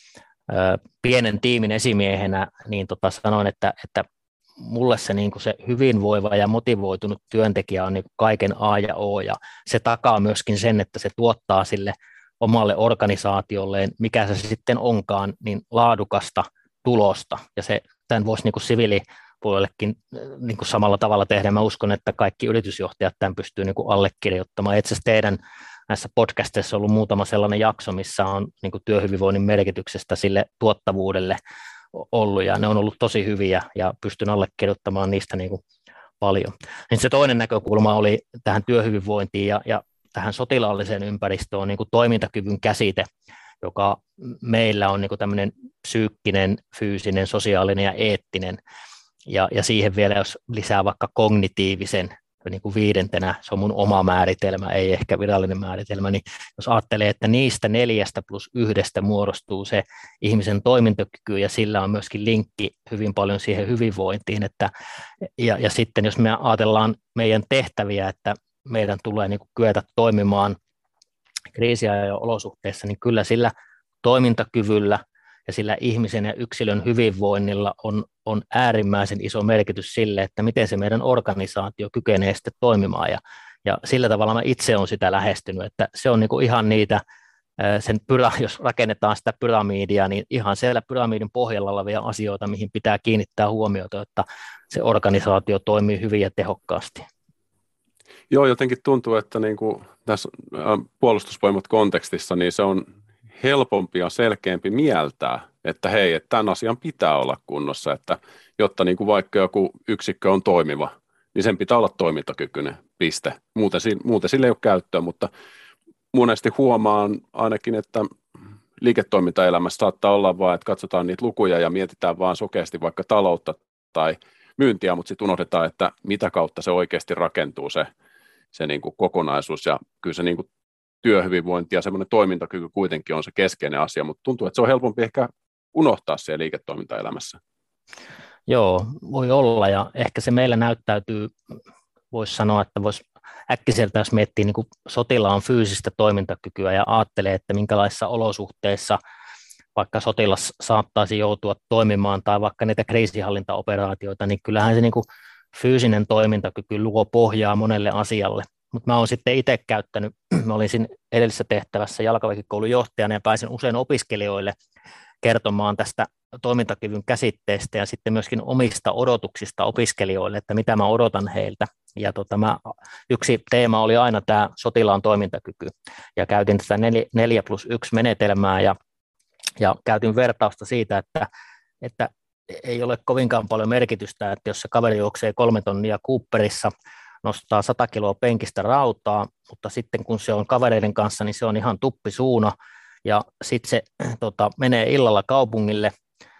pienen tiimin esimiehenä, niin sanoin, että mulle se, niin kuin se hyvinvoiva ja motivoitunut työntekijä on niin kuin kaiken A ja O, ja se takaa myöskin sen, että se tuottaa sille omalle organisaatiolleen, mikä se sitten onkaan, niin laadukasta tulosta, ja tämän voisi niin kuin siviilipuolellekin niin kuin samalla tavalla tehdä. Mä uskon, että kaikki yritysjohtajat tämän pystyy niin kuin allekirjoittamaan. Itse asiassa teidän näissä podcasteissa on ollut muutama sellainen jakso, missä on niin kuin työhyvinvoinnin merkityksestä sille tuottavuudelle ollut, ja ne on ollut tosi hyviä, ja pystyn allekirjoittamaan niistä niin kuin paljon. Niin se toinen näkökulma oli tähän työhyvinvointiin ja tähän sotilaalliseen ympäristöön niin kuin toimintakyvyn käsite, joka meillä on niin kuin tämmöinen psyykkinen, fyysinen, sosiaalinen ja eettinen, ja siihen vielä jos lisää vaikka kognitiivisen niin kuin viidentenä, se on mun oma määritelmä, ei ehkä virallinen määritelmä, niin jos ajattelee, että niistä 4+1 muodostuu se ihmisen toimintakyky, ja sillä on myöskin linkki hyvin paljon siihen hyvinvointiin, ja sitten jos me ajatellaan meidän tehtäviä, että meidän tulee niin kuin kyetä toimimaan kriisiajan olosuhteissa, niin kyllä sillä toimintakyvyllä ja sillä ihmisen ja yksilön hyvinvoinnilla on äärimmäisen iso merkitys sille, että miten se meidän organisaatio kykenee sitten toimimaan, ja sillä tavalla mä itse olen sitä lähestynyt, että se on niin kuin ihan niitä, jos rakennetaan sitä pyramidia, niin ihan siellä pyramidin pohjalla olevia asioita, mihin pitää kiinnittää huomiota, että se organisaatio toimii hyvin ja tehokkaasti. Joo, jotenkin tuntuu, että niin kuin tässä puolustusvoimat kontekstissa, niin se on helpompi ja selkeämpi mieltää, että hei, että tämän asian pitää olla kunnossa, että jotta niin kuin vaikka joku yksikkö on toimiva, niin sen pitää olla toimintakykyinen, piste. Muuten sille ei ole käyttöä, mutta monesti huomaan ainakin, että liiketoimintaelämässä saattaa olla vaan, että katsotaan niitä lukuja ja mietitään vaan sokeasti vaikka taloutta tai myyntiä, mutta sitten unohdetaan, että mitä kautta se oikeasti rakentuu se niin kuin kokonaisuus, ja kyllä se niin kuin työhyvinvointi ja semmoinen toimintakyky kuitenkin on se keskeinen asia, mutta tuntuu, että se on helpompi ehkä unohtaa siellä liiketoimintaelämässä. Joo, voi olla ja ehkä se meillä näyttäytyy, voisi sanoa, että voisi äkkiseltä, jos miettii niin kuin sotilaan fyysistä toimintakykyä ja ajattelee, että minkälaisissa olosuhteissa vaikka sotilas saattaisi joutua toimimaan tai vaikka niitä kriisinhallintaoperaatioita, niin kyllähän se niin kuin fyysinen toimintakyky luo pohjaa monelle asialle. Mutta mä oon sitten itse käyttänyt, mä olin siinä edellisessä tehtävässä jalkaväkikoulun johtajana ja pääsin usein opiskelijoille kertomaan tästä toimintakyvyn käsitteestä ja sitten myöskin omista odotuksista opiskelijoille, että mitä mä odotan heiltä. Ja yksi teema oli aina tämä sotilaan toimintakyky ja käytin tätä 4+1 menetelmää ja käytin vertausta siitä, että ei ole kovinkaan paljon merkitystä, että jos se kaveri juoksee 3 tonnia Cooperissa, nostaa 100 kiloa penkistä rautaa, mutta sitten kun se on kavereiden kanssa, niin se on ihan tuppisuuna, ja sitten se menee illalla kaupungille,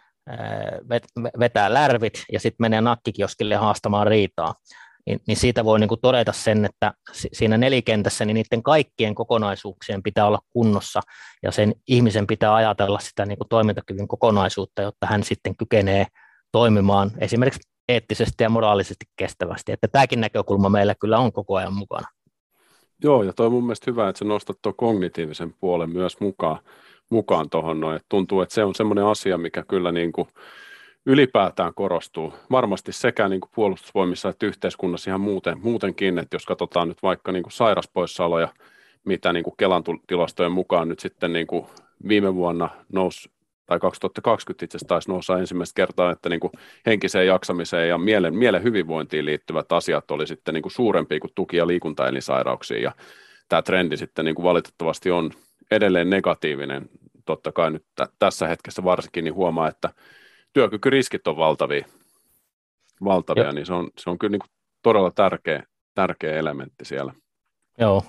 vetää lärvit, ja sitten menee nakkikioskille haastamaan riitaa. Niin siitä voi niin kuin todeta sen, että siinä nelikentässä niin niiden kaikkien kokonaisuuksien pitää olla kunnossa, ja sen ihmisen pitää ajatella sitä niin kuin toimintakyvyn kokonaisuutta, jotta hän sitten kykenee toimimaan esimerkiksi eettisesti ja moraalisesti kestävästi. Että tämäkin näkökulma meillä kyllä on koko ajan mukana. Joo, ja toi on mun mielestä hyvä, että sä nostat tuon kognitiivisen puolen myös mukaan tuohon noin. Tuntuu, että se on semmoinen asia, mikä kyllä niin kuin ylipäätään korostuu. Varmasti sekä niin kuin puolustusvoimissa että yhteiskunnassa ihan muutenkin, että jos katsotaan nyt vaikka niin kuin sairaspoissaoloja, mitä niin kuin Kelan tilastojen mukaan nyt sitten niin kuin viime vuonna nousi, tai 2020 itse asiassa taisi nousta ensimmäistä kertaa, että niin kuin henkiseen jaksamiseen ja mielen hyvinvointiin liittyvät asiat oli sitten niin kuin suurempia kuin tuki- ja liikuntaelinsairauksia, ja tämä trendi sitten niin kuin valitettavasti on edelleen negatiivinen. Totta kai nyt tässä hetkessä varsinkin niin huomaa, että työkykyriskit on valtavia, niin se on kyllä niin kuin todella tärkeä elementti siellä. Joo,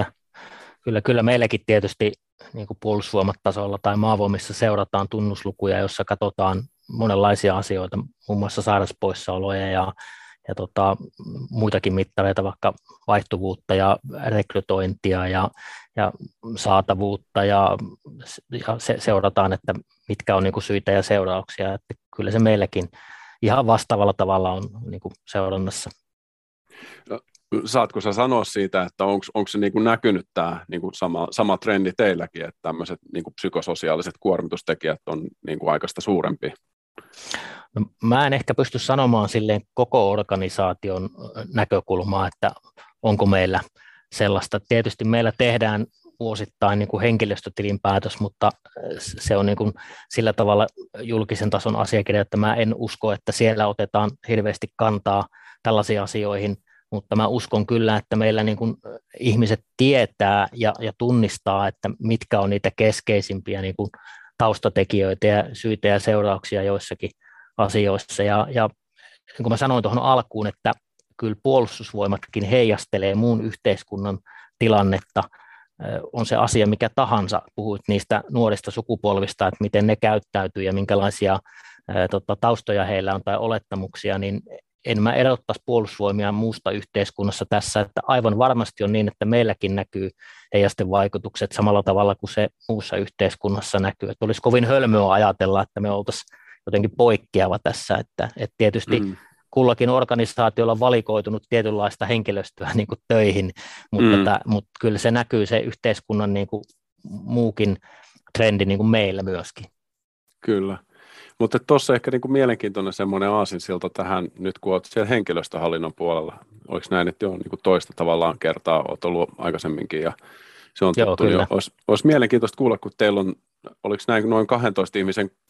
kyllä meilläkin tietysti niin kuin puolustusvoimatasolla tai maavoimissa seurataan tunnuslukuja, jossa katsotaan monenlaisia asioita, muun muassa sairauspoissaoloja ja muitakin mittareita, vaikka vaihtuvuutta ja rekrytointia ja saatavuutta ja seurataan, että mitkä on niin kuin syitä ja seurauksia, että kyllä se meilläkin ihan vastaavalla tavalla on niin kuin seurannassa. Saatko sä sanoa siitä, että onko se niin kuin näkynyt tämä niin kuin sama trendi teilläkin, että tämmöiset niin kuin psykososiaaliset kuormitustekijät on niin kuin aikaista suurempia? No, mä en ehkä pysty sanomaan silleen koko organisaation näkökulmaa, että onko meillä sellaista. Tietysti meillä tehdään vuosittain niin kuin henkilöstötilinpäätös, mutta se on niin kuin sillä tavalla julkisen tason asiakirja, että mä en usko, että siellä otetaan hirveästi kantaa tällaisiin asioihin, mutta mä uskon kyllä, että meillä niin kuin ihmiset tietää ja tunnistaa, että mitkä on niitä keskeisimpiä niin kuin taustatekijöitä ja syitä ja seurauksia joissakin asioissa. Ja niin kuin mä sanoin tuohon alkuun, että kyllä puolustusvoimatkin heijastelee muun yhteiskunnan tilannetta, on se asia mikä tahansa, puhuit niistä nuorista sukupolvista, että miten ne käyttäytyy ja minkälaisia taustoja heillä on tai olettamuksia, niin en mä erottaisi puolustusvoimia muusta yhteiskunnassa tässä, että aivan varmasti on niin, että meilläkin näkyy heijastevaikutukset samalla tavalla kuin se muussa yhteiskunnassa näkyy. Että olisi kovin hölmöä ajatella, että me oltaisiin jotenkin poikkeava tässä, että tietysti kullakin organisaatiolla on valikoitunut tietynlaista henkilöstöä niin kuin töihin, mutta kyllä se näkyy se yhteiskunnan niin kuin muukin trendi niin kuin meillä myöskin. Kyllä. Mutta tuossa ehkä niin kuin mielenkiintoinen semmoinen aasinsilta tähän, nyt kun olet siellä henkilöstöhallinnon puolella. Oliko näin, että joo, niin kuin toista tavallaan kertaa olet ollut aikaisemminkin ja se on tuttu. Joo, niin olisi mielenkiintoista kuulla, kun teillä on, oliko näin noin 12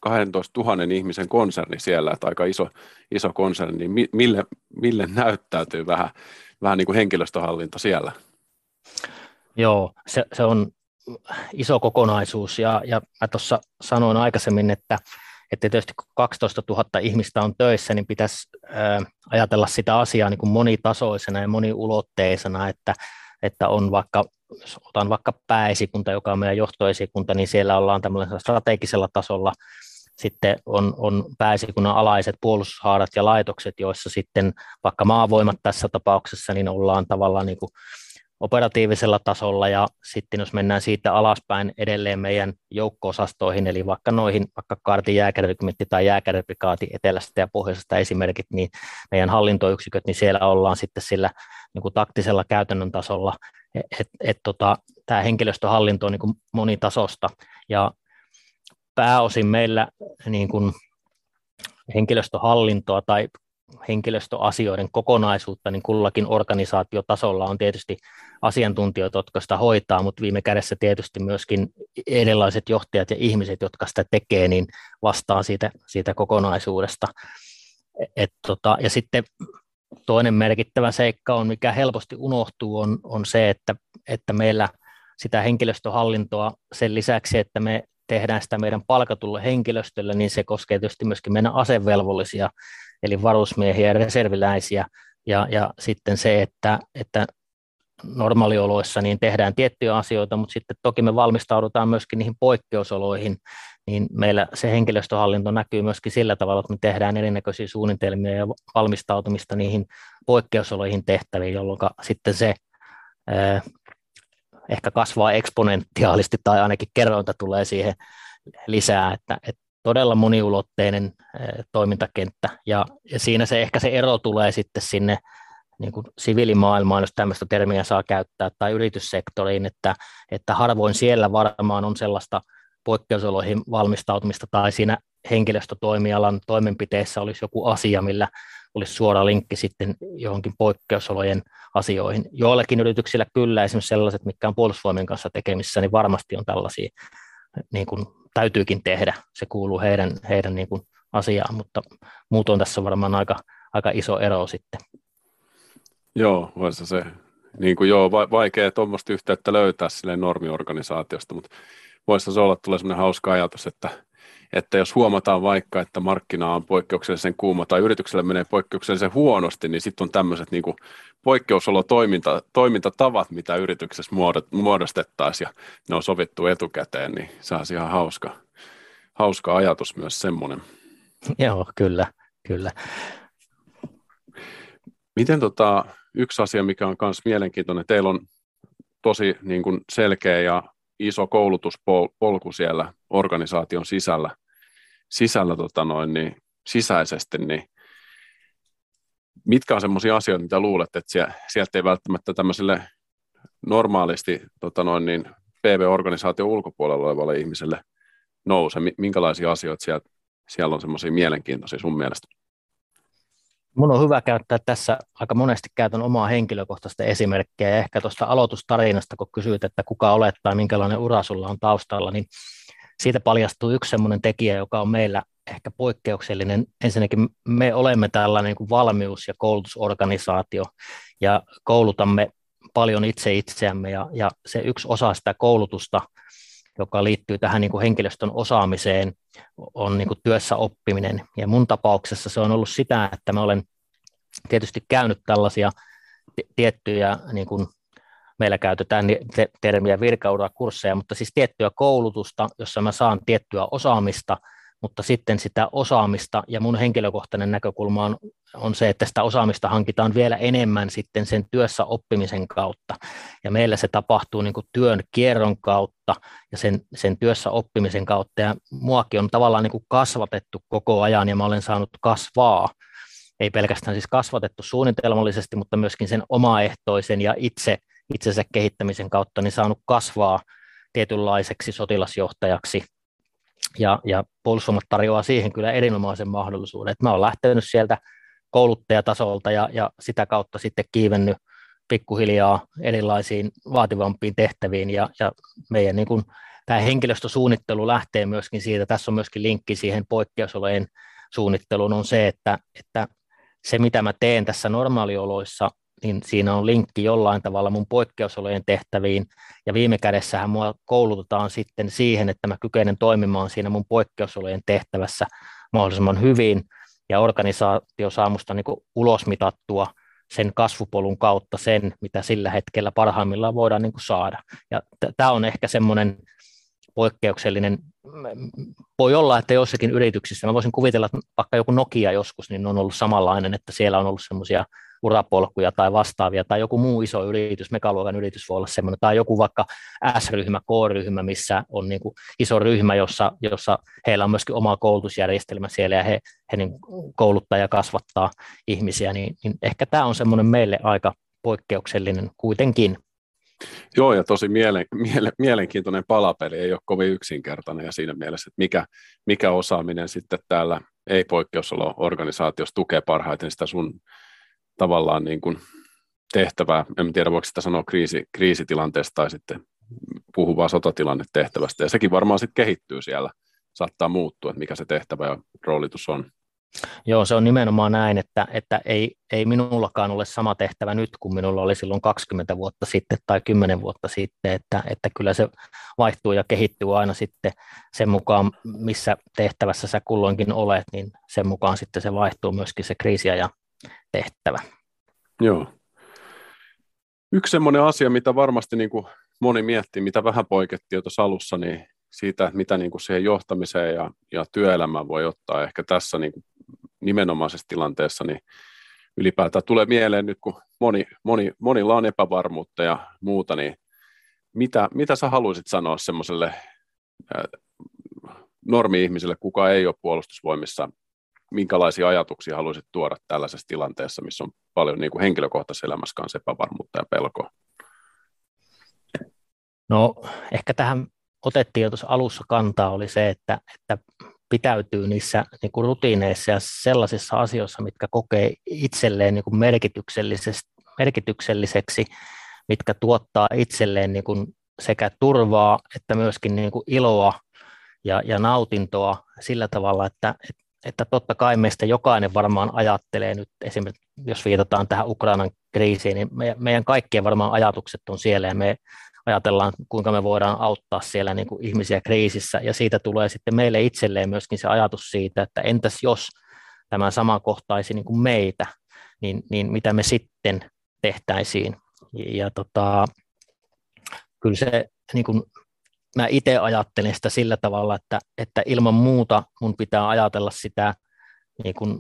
000 ihmisen konserni siellä, että aika iso konserni, niin mille näyttäytyy vähän niin kuin henkilöstöhallinto siellä? Joo, se on iso kokonaisuus ja mä tuossa sanoin aikaisemmin, että tietysti kun 12 000 ihmistä on töissä, niin pitäisi ajatella sitä asiaa niin kuin monitasoisena ja moniulotteisena, että on vaikka, jos otan vaikka pääesikunta, joka on meidän johtoesikunta, niin siellä ollaan tämmöisellä strategisella tasolla, sitten on pääesikunnan alaiset puolustushaarat ja laitokset, joissa sitten vaikka maavoimat tässä tapauksessa, niin ollaan tavallaan niin kuin operatiivisella tasolla, ja sitten jos mennään siitä alaspäin edelleen meidän joukko-osastoihin, eli vaikka noihin, vaikka kaartin jääkärrykymentti tai jääkärryprikaati etelästä ja pohjoisesta esimerkit, niin meidän hallintoyksiköt, niin siellä ollaan sitten sillä niin kuin taktisella käytännön tasolla, että tämä henkilöstöhallinto on niin kuin monitasosta, ja pääosin meillä niin kuin henkilöstöhallintoa tai henkilöstöasioiden kokonaisuutta, niin kullakin organisaatiotasolla on tietysti asiantuntijoita, jotka sitä hoitaa, mutta viime kädessä tietysti myöskin erilaiset johtajat ja ihmiset, jotka sitä tekee, niin vastaa siitä kokonaisuudesta. Ja sitten toinen merkittävä seikka on, mikä helposti unohtuu, on se, että meillä sitä henkilöstöhallintoa sen lisäksi, että me tehdään sitä meidän palkatulle henkilöstölle, niin se koskee tietysti myöskin meidän asevelvollisia, eli varusmiehiä ja reserviläisiä, ja sitten se, että normaalioloissa niin tehdään tiettyjä asioita, mutta sitten toki me valmistaudutaan myöskin niihin poikkeusoloihin, niin meillä se henkilöstöhallinto näkyy myöskin sillä tavalla, että me tehdään erinäköisiä suunnitelmia ja valmistautumista niihin poikkeusoloihin tehtäviin, jolloin sitten se ehkä kasvaa eksponentiaalisesti tai ainakin kerrointa tulee siihen lisää, että todella moniulotteinen toimintakenttä, ja siinä se ehkä se ero tulee sitten sinne niin kuin siviilimaailmaan, jos tämmöistä termiä saa käyttää, tai yrityssektoriin, että harvoin siellä varmaan on sellaista poikkeusoloihin valmistautumista, tai siinä henkilöstötoimialan toimenpiteissä olisi joku asia, millä olisi suora linkki sitten johonkin poikkeusolojen asioihin. Joillakin yrityksillä kyllä, esimerkiksi sellaiset, mitkä on Puolustusvoimien kanssa tekemissä, niin varmasti on tällaisia, niin kuin täytyykin tehdä. Se kuuluu heidän niin kuin asiaan, mutta muutoin tässä on varmaan aika iso ero sitten. Joo, voisi se niin kuin vaikea tuommoista yhteyttä löytää silleen normiorganisaatiosta, mutta voisi se olla, tulee sellainen hauska ajatus, että jos huomataan vaikka, että markkina on poikkeuksellisen kuuma tai yritykselle menee poikkeuksellisen huonosti, niin sitten on tämmöiset niin kuin poikkeusolotoimintatavat, mitä yrityksessä muodostettaisiin, ja ne on sovittu etukäteen, niin se on ihan hauska ajatus myös semmoinen. Joo, kyllä. Miten yksi asia, mikä on myös mielenkiintoinen, teillä on tosi niin kuin selkeä ja iso koulutuspolku siellä organisaation sisällä sisäisesti, niin mitkä on semmoisia asioita, mitä luulet, että sieltä ei välttämättä tämmöiselle normaalisti PV-organisaation ulkopuolella olevalle ihmiselle nouse? Minkälaisia asioita siellä on semmoisia mielenkiintoisia sun mielestä? Mun on hyvä käyttää tässä, aika monesti käytän omaa henkilökohtaista esimerkkiä, ja ehkä tuosta aloitustarinasta, kun kysyit, että kuka olet tai minkälainen ura sulla on taustalla, niin siitä paljastuu yksi semmoinen tekijä, joka on meillä ehkä poikkeuksellinen. Ensinnäkin me olemme tällainen niin kuin valmius- ja koulutusorganisaatio, ja koulutamme paljon itseämme, ja se yksi osa sitä koulutusta, joka liittyy tähän niin kuin henkilöstön osaamiseen, on niin kuin työssä oppiminen. Ja mun tapauksessa se on ollut sitä, että mä olen tietysti käynyt tällaisia tiettyjä, niin kuin meillä käytetään termiä virkaurakursseja, mutta siis tiettyä koulutusta, jossa mä saan tiettyä osaamista, mutta sitten sitä osaamista, ja mun henkilökohtainen näkökulma on se, että sitä osaamista hankitaan vielä enemmän sitten sen työssä oppimisen kautta. Ja meillä se tapahtuu niin kuin työn kierron kautta ja sen työssä oppimisen kautta. Ja muakin on tavallaan niin kuin kasvatettu koko ajan, ja mä olen saanut kasvaa. Ei pelkästään siis kasvatettu suunnitelmallisesti, mutta myöskin sen omaehtoisen ja itsensä kehittämisen kautta niin saanut kasvaa tietynlaiseksi sotilasjohtajaksi. Ja Puolustusvoimat tarjoaa siihen kyllä erinomaisen mahdollisuuden. Että mä olen lähtenyt sieltä kouluttajatasolta ja sitä kautta sitten kiivennyt pikkuhiljaa erilaisiin vaativampiin tehtäviin. Ja meidän niin kuin, tämä henkilöstösuunnittelu lähtee myöskin siitä, tässä on myöskin linkki siihen poikkeusolojen suunnitteluun, on se, että se mitä mä teen tässä normaalioloissa, niin siinä on linkki jollain tavalla mun poikkeusolojen tehtäviin, ja viime kädessähän mua koulutetaan sitten siihen, että mä kykenen toimimaan siinä mun poikkeusolojen tehtävässä mahdollisimman hyvin, ja organisaatio saa musta niin kuin ulosmitattua sen kasvupolun kautta sen, mitä sillä hetkellä parhaimmillaan voidaan niin kuin saada. Ja tämä on ehkä semmoinen poikkeuksellinen, voi olla, että joissakin yrityksissä, mä voisin kuvitella, että vaikka joku Nokia joskus, niin on ollut samanlainen, että siellä on ollut semmoisia urapolkuja tai vastaavia, tai joku muu iso yritys, megaluokan yritys voi olla semmoinen, tai joku vaikka S-ryhmä, K-ryhmä, missä on niin kuin iso ryhmä, jossa heillä on myöskin oma koulutusjärjestelmä siellä, ja he niin kouluttaa ja kasvattaa ihmisiä, niin ehkä tämä on semmoinen meille aika poikkeuksellinen kuitenkin. Joo, ja tosi mielenkiintoinen palapeli, ei ole kovin yksinkertainen, ja siinä mielessä, että mikä osaaminen sitten täällä ei-poikkeusolo-organisaatiossa tukee parhaiten sitä sun tavallaan niin kuin tehtävää, en tiedä voiko sitä sanoa kriisitilanteesta tai sitten puhuvaa sotatilannetehtävästä, ja sekin varmaan sitten kehittyy siellä, saattaa muuttua, että mikä se tehtävä ja roolitus on. Joo, se on nimenomaan näin, että ei minullakaan ole sama tehtävä nyt kuin minulla oli silloin 20 vuotta sitten tai 10 vuotta sitten, että kyllä se vaihtuu ja kehittyy aina sitten sen mukaan, missä tehtävässä sä kulloinkin olet, niin sen mukaan sitten se vaihtuu myöskin se kriisiajan tehtävä. Joo. Yksi semmoinen asia, mitä varmasti niin kuin moni miettii, mitä vähän poikettiin jo tuossa alussa, niin siitä, että mitä niin kuin siihen johtamiseen ja työelämään voi ottaa ehkä tässä niin kuin nimenomaisessa tilanteessa, niin ylipäätään tulee mieleen nyt, kun monilla on epävarmuutta ja muuta, niin mitä sä haluaisit sanoa semmoiselle normi-ihmiselle, kuka ei ole puolustusvoimissa, minkälaisia ajatuksia haluaisit tuoda tällaisessa tilanteessa, missä on paljon niin kuin henkilökohtaisessa elämässä kanssa epävarmuutta ja pelkoa? No ehkä tähän otettiin jo tuossa alussa kantaa, oli se, että pitäytyy niissä niin kuin rutiineissa ja sellaisissa asioissa, mitkä kokee itselleen niin kuin merkitykselliseksi, mitkä tuottaa itselleen niin kuin sekä turvaa että myöskin niin kuin iloa ja nautintoa sillä tavalla, että totta kai meistä jokainen varmaan ajattelee nyt esimerkiksi, jos viitataan tähän Ukrainan kriisiin, niin meidän kaikkien varmaan ajatukset on siellä ja me ajatellaan, kuinka me voidaan auttaa siellä niin kuin ihmisiä kriisissä, ja siitä tulee sitten meille itselleen myöskin se ajatus siitä, että entäs jos tämä sama kohtaisi niin kuin meitä, niin mitä me sitten tehtäisiin. Ja kyllä se, niin kuin, mä itse ajattelen sitä sillä tavalla, että ilman muuta mun pitää ajatella sitä niin kuin,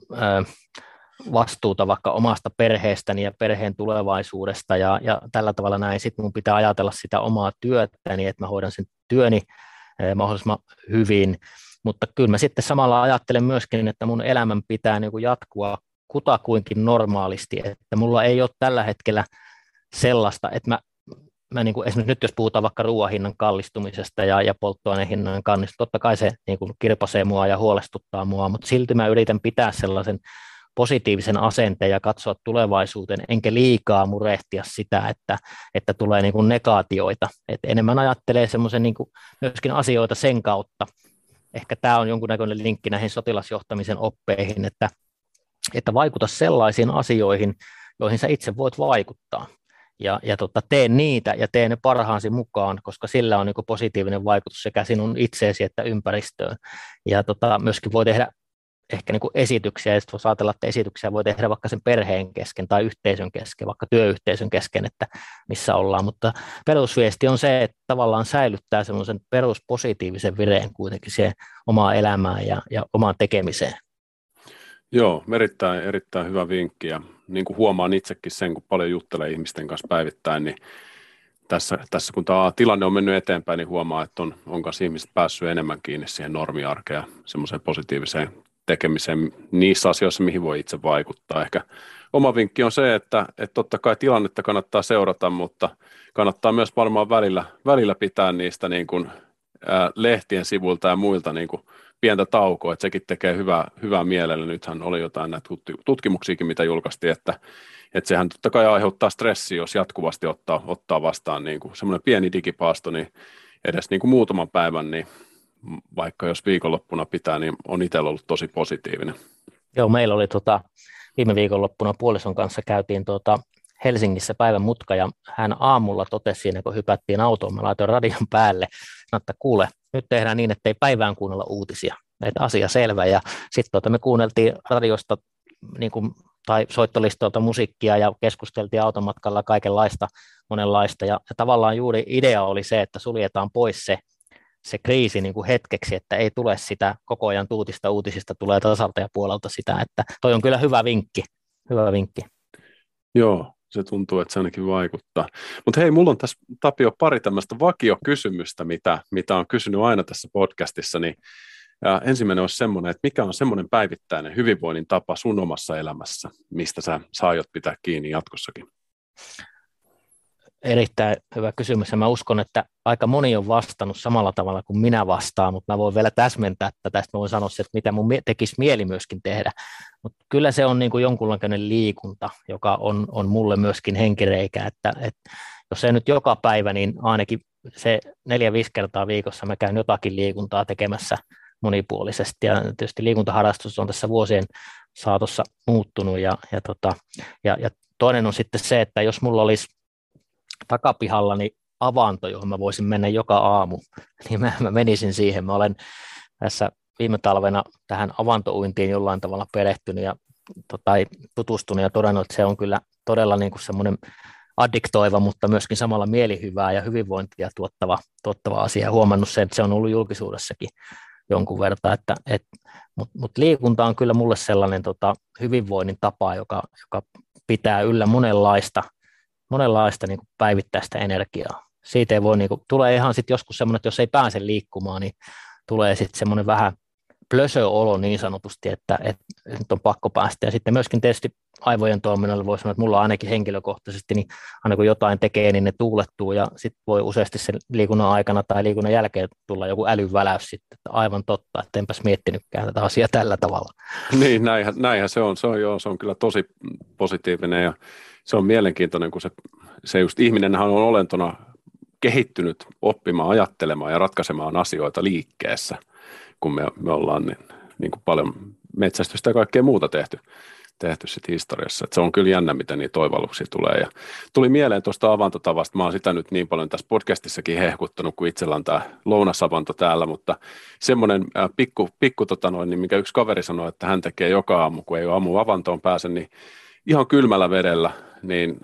vastuuta vaikka omasta perheestäni ja perheen tulevaisuudesta ja tällä tavalla näin. Sitten mun pitää ajatella sitä omaa työtäni, että mä hoidan sen työni mahdollisimman hyvin, mutta kyllä mä sitten samalla ajattelen myöskin, että mun elämän pitää niin kuin jatkua kutakuinkin normaalisti, että mulla ei ole tällä hetkellä sellaista, että mä niin kuin esimerkiksi nyt jos puhutaan vaikka ruoan hinnan kallistumisesta ja polttoaineen hinnan kallistumisesta, totta kai se niin kuin kirpasee mua ja huolestuttaa mua, mutta silti mä yritän pitää sellaisen positiivisen asenteen ja katsoa tulevaisuuteen, enkä liikaa murehtia sitä, että tulee niin kuin negaatioita. Et enemmän ajattelee semmoisen niin kuin myöskin asioita sen kautta. Ehkä tämä on jonkunnäköinen linkki näihin sotilasjohtamisen oppeihin, että vaikuta sellaisiin asioihin, joihin sä itse voit vaikuttaa. Ja tee niitä ja tee ne parhaansi mukaan, koska sillä on niin kuin positiivinen vaikutus sekä sinun itseesi että ympäristöön. Ja myöskin voi tehdä ehkä niin kuin esityksiä, ja sitten voisi ajatella, että esityksiä voi tehdä vaikka sen perheen kesken tai yhteisön kesken, vaikka työyhteisön kesken, että missä ollaan, mutta perusviesti on se, että tavallaan säilyttää semmoisen peruspositiivisen vireen kuitenkin siihen omaan elämään ja omaan tekemiseen. Joo, erittäin hyvä vinkki, ja niin kuin huomaan itsekin sen, kun paljon juttelee ihmisten kanssa päivittäin, niin tässä kun tämä tilanne on mennyt eteenpäin, niin huomaa, että on kanssa ihmiset päässyt enemmän kiinni siihen normiarkeen ja semmoiseen positiiviseen tekemiseen niissä asioissa, mihin voi itse vaikuttaa. Ehkä oma vinkki on se, että totta kai tilannetta kannattaa seurata, mutta kannattaa myös varmaan välillä pitää niistä niin kuin, lehtien sivuilta ja muilta niin kuin pientä taukoa, että sekin tekee hyvää mielellä. Nythän oli jotain näitä tutkimuksiakin, mitä julkaistiin, että sehän totta kai aiheuttaa stressiä, jos jatkuvasti ottaa vastaan niin kuin semmoinen pieni digipaasto, niin edes niin kuin muutaman päivän, niin vaikka jos viikonloppuna pitää, niin on itsellä ollut tosi positiivinen. Joo, meillä oli viime viikonloppuna puolison kanssa käytiin Helsingissä päivän mutka, ja hän aamulla totesi siinä, kun hypättiin autoon, mä laitoin radion päälle, sanoin, että kuule, nyt tehdään niin, että ei päivään kuunnella uutisia, että asia selvä, ja sitten me kuunneltiin radiosta niin kuin, tai soittolistoilta musiikkia ja keskusteltiin automatkalla kaikenlaista, monenlaista, ja tavallaan juuri idea oli se, että suljetaan pois se kriisi niin kuin hetkeksi, että ei tule sitä koko ajan uutisista tulee tasalta ja puolelta sitä, että toi on kyllä hyvä vinkki. Joo, se tuntuu, että se ainakin vaikuttaa. Mutta hei, mulla on tässä, Tapio, pari tämmöistä vakiokysymystä, mitä on kysynyt aina tässä podcastissa. Niin, ensimmäinen olisi semmoinen, että mikä on semmoinen päivittäinen hyvinvoinnin tapa sun omassa elämässä, mistä sä aiot pitää kiinni jatkossakin? Erittäin hyvä kysymys, ja mä uskon, että aika moni on vastannut samalla tavalla kuin minä vastaan, mutta mä voin vielä täsmentää tätä, tästä mä voin sanoa se, että mitä mun tekisi mieli myöskin tehdä, mutta kyllä se on niin kuin jonkunlainen liikunta, joka on mulle myöskin henkireikä, että jos ei nyt joka päivä, niin ainakin se 4-5 kertaa viikossa mä käyn jotakin liikuntaa tekemässä monipuolisesti, ja tietysti liikuntaharrastus on tässä vuosien saatossa muuttunut, ja toinen on sitten se, että jos mulla olisi takapihallani avanto, johon mä voisin mennä joka aamu, niin mä menisin siihen. Mä olen tässä viime talvena tähän avantouintiin jollain tavalla perehtynyt ja tutustunut ja todennut, että se on kyllä todella niin kuin semmoinen addiktoiva, mutta myöskin samalla mielihyvää ja hyvinvointia tuottava asia. Huomannut sen, että se on ollut julkisuudessakin jonkun verran, mutta liikunta on kyllä mulle sellainen hyvinvoinnin tapa, joka pitää yllä monenlaista niin kuin päivittäistä energiaa. Siitä ei voi, niin kuin, tulee ihan sitten joskus semmoinen, että jos ei pääse liikkumaan, niin tulee sitten semmoinen vähän plösöolo niin sanotusti, että nyt on pakko päästä. Ja sitten myöskin tietysti aivojen toiminnalle voi sanoa, että mulla ainakin henkilökohtaisesti, niin aina kun jotain tekee, niin ne tuulettuu, ja sitten voi useasti sen liikunnan aikana tai liikunnan jälkeen tulla joku älyväläys sitten, että aivan totta, että enpäs miettinytkään tätä asiaa tällä tavalla. Niin, näinhän se on. Se on kyllä tosi positiivinen, ja se on mielenkiintoinen, kun se just ihminenhän on olentona kehittynyt oppimaan, ajattelemaan ja ratkaisemaan asioita liikkeessä, kun me ollaan niin kuin paljon metsästystä ja kaikkea muuta tehty sit historiassa. Et se on kyllä jännä, miten niitä oivalluksia tulee. Ja tuli mieleen tuosta avantotavasta. Mä oon sitä nyt niin paljon tässä podcastissakin hehkuttanut, kun itsellä on tämä lounasavanto täällä, mutta semmoinen pikku niin mikä yksi kaveri sanoi, että hän tekee joka aamu, kun ei ole aamu avantoon pääse, niin ihan kylmällä vedellä, niin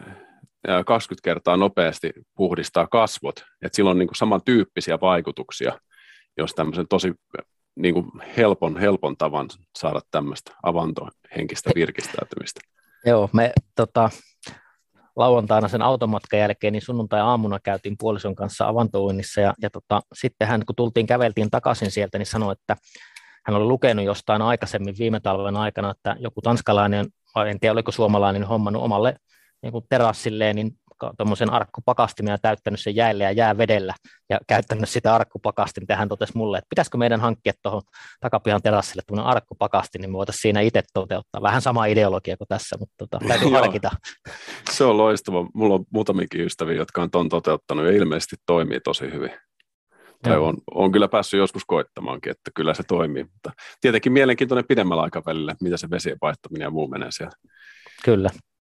20 kertaa nopeasti puhdistaa kasvot. Et sillä on niin kuin samantyyppisiä vaikutuksia, jos tämmöisen tosi niin kuin helpon tavan saada tämmöistä avantohenkistä virkistäytymistä. Joo, me lauantaina sen automatkan jälkeen, niin sunnuntai-aamuna käytiin puolison kanssa avantouinnissa, ja sitten hän, kun käveltiin takaisin sieltä, niin sanoi, että hän oli lukenut jostain aikaisemmin viime talven aikana, että joku tanskalainen, en tiedä oliko suomalainen, hommannut omalle niin terassilleen niin tuommoisen arkkupakastimen ja täyttänyt sen jäällä ja jäävedellä ja käyttänyt sitä arkkupakastinta. Hän totesi mulle, että pitäisikö meidän hankkia tuohon takapihan terassille tuommoinen arkkupakastin, niin me voitaisiin siinä itse toteuttaa. Vähän sama ideologia kuin tässä, mutta täytyy harkita. Se on loistava. Mulla on muutamikin ystäviä, jotka on ton toteuttanut ja ilmeisesti toimii tosi hyvin. Tai on kyllä päässyt joskus koittamaankin, että kyllä se toimii. Mutta tietenkin mielenkiintoinen pidemmällä aikavälillä, mitä se vesien vaihtaminen ja muu menee siellä. Kyllä.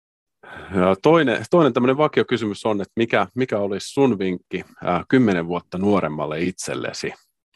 Ja toinen tämmöinen vakiokysymys on, että mikä olisi sun vinkki 10 vuotta nuoremmalle itsellesi?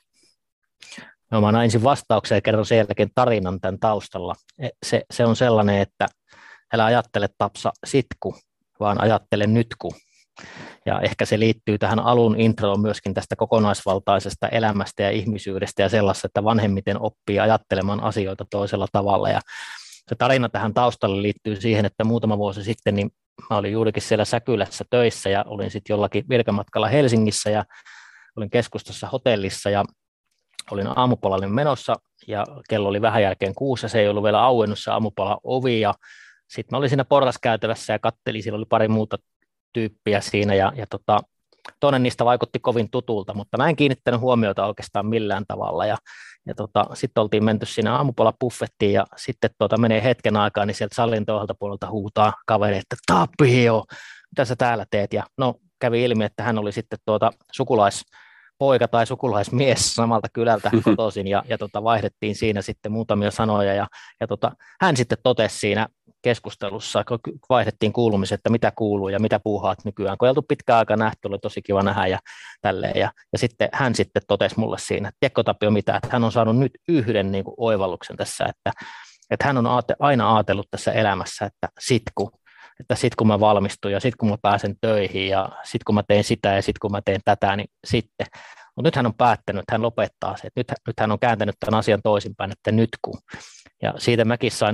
No, mä annan ensin vastauksen ja kerron sen jälkeen tarinan tämän taustalla. Se on sellainen, että älä ajattele Tapsa sitku, vaan ajattele nytku. Ja ehkä se liittyy tähän alun introon myöskin tästä kokonaisvaltaisesta elämästä ja ihmisyydestä ja sellaista, että vanhemmiten oppii ajattelemaan asioita toisella tavalla. Ja se tarina tähän taustalle liittyy siihen, että muutama vuosi sitten niin mä olin juurikin siellä Säkylässä töissä ja olin sitten jollakin virkamatkalla Helsingissä ja olin keskustassa hotellissa ja olin aamupalalle menossa ja kello oli vähän jälkeen 6 ja se ei ollut vielä auennut se aamupala ovi ja sitten mä olin siinä porraskäytävässä ja kattelin, siellä oli pari muuta tyyppiä siinä ja toinen niistä vaikutti kovin tutulta, mutta mä en kiinnittänyt huomiota oikeastaan millään tavalla ja sitten oltiin menty siinä aamupalabuffettiin ja sitten menee hetken aikaa, niin sieltä salin toiselta puolelta huutaa kaveri, että Tapio, mitä sä täällä teet? Ja no kävi ilmi, että hän oli sitten sukulaispoika tai sukulaismies samalta kylältä kotoisin ja vaihdettiin siinä sitten muutamia sanoja ja hän sitten totesi siinä keskustelussa, kun vaihdettiin kuulumiset, että mitä kuuluu ja mitä puuhaat nykyään, kun ei oltu pitkään aikaa nähty, oli tosi kiva nähdä ja tälleen. Ja sitten hän sitten totesi mulle siinä, että tiedätkö Tapio mitä, että hän on saanut nyt yhden niin kuin oivalluksen tässä, että hän on aina ajatellut tässä elämässä, että sit kun mä valmistun ja sit kun mä pääsen töihin ja sit kun mä teen sitä ja sit kun mä teen tätä, niin sitten. Mutta nyt hän on päättänyt, että hän lopettaa se, että nyt hän on kääntänyt tämän asian toisinpäin, että nyt kun. Ja siitä mäkin sain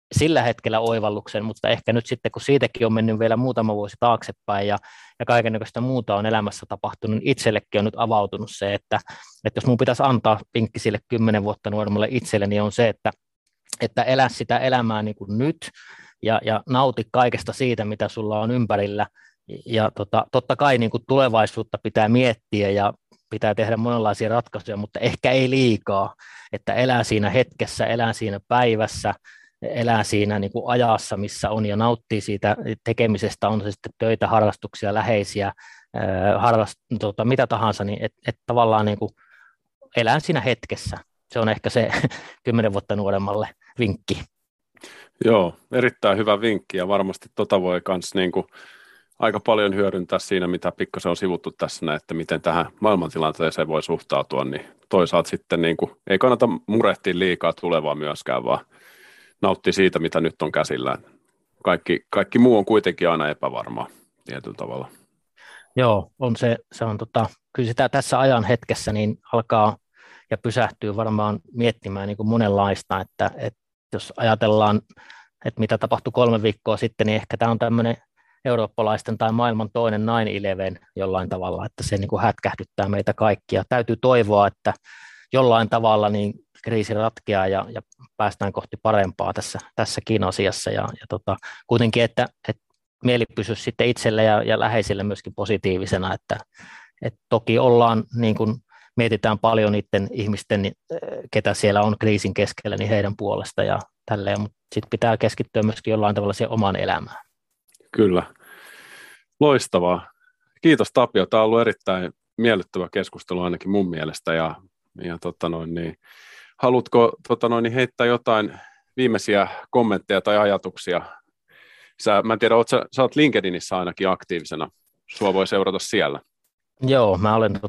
sillä hetkellä oivalluksen, mutta ehkä nyt sitten, kun siitäkin on mennyt vielä muutama vuosi taaksepäin ja kaikennäköistä muuta on elämässä tapahtunut, niin itsellekin on nyt avautunut se, että jos mun pitäisi antaa vinkki sille 10 vuotta nuoremmalle itselleni, niin on se, että elä sitä elämää niin kuin nyt ja nauti kaikesta siitä, mitä sulla on ympärillä. Ja totta kai niin kuin tulevaisuutta pitää miettiä ja pitää tehdä monenlaisia ratkaisuja, mutta ehkä ei liikaa, että elää siinä hetkessä, elää siinä päivässä, elää siinä niin kuin ajassa, missä on ja nauttii siitä tekemisestä, on se sitten töitä, harrastuksia, läheisiä, mitä tahansa, niin et tavallaan niin kuin elää siinä hetkessä. Se on ehkä se 10 vuotta nuoremmalle vinkki. Joo, erittäin hyvä vinkki ja varmasti voi myös niin kuin aika paljon hyödyntää siinä, mitä pikkasen on sivuttu tässä, että miten tähän maailmantilanteeseen voi suhtautua, niin toisaalta sitten niin kuin, ei kannata murehtia liikaa tulevaa myöskään, vaan nauttia siitä, mitä nyt on käsillään. Kaikki muu on kuitenkin aina epävarmaa tietyllä tavalla. Joo, se on kyllä sitä tässä ajan hetkessä niin alkaa ja pysähtyy varmaan miettimään niin kuin monenlaista, että jos ajatellaan, että mitä tapahtui 3 viikkoa sitten, niin ehkä tämä on tämmöinen eurooppalaisten tai maailman toinen 9/11 jollain tavalla, että se niin kuin hätkähdyttää meitä kaikkia. Täytyy toivoa, että jollain tavalla niin kriisi ratkeaa ja päästään kohti parempaa tässäkin asiassa ja kuitenkin, että mieli pysyisi sitten itselle ja läheisille myöskin positiivisena, että toki ollaan niin kuin mietitään paljon niiden ihmisten, ketä siellä on kriisin keskellä, niin heidän puolesta ja tälleen, mutta sitten pitää keskittyä myöskin jollain tavalla siihen omaan elämään. Kyllä. Loistavaa. Kiitos Tapio. Tämä on ollut erittäin miellyttävä keskustelu ainakin mun mielestä. Haluatko heittää jotain viimeisiä kommentteja tai ajatuksia? Mä en tiedä, sä oot LinkedInissä ainakin aktiivisena. Sua voi seurata siellä. Joo, mä olen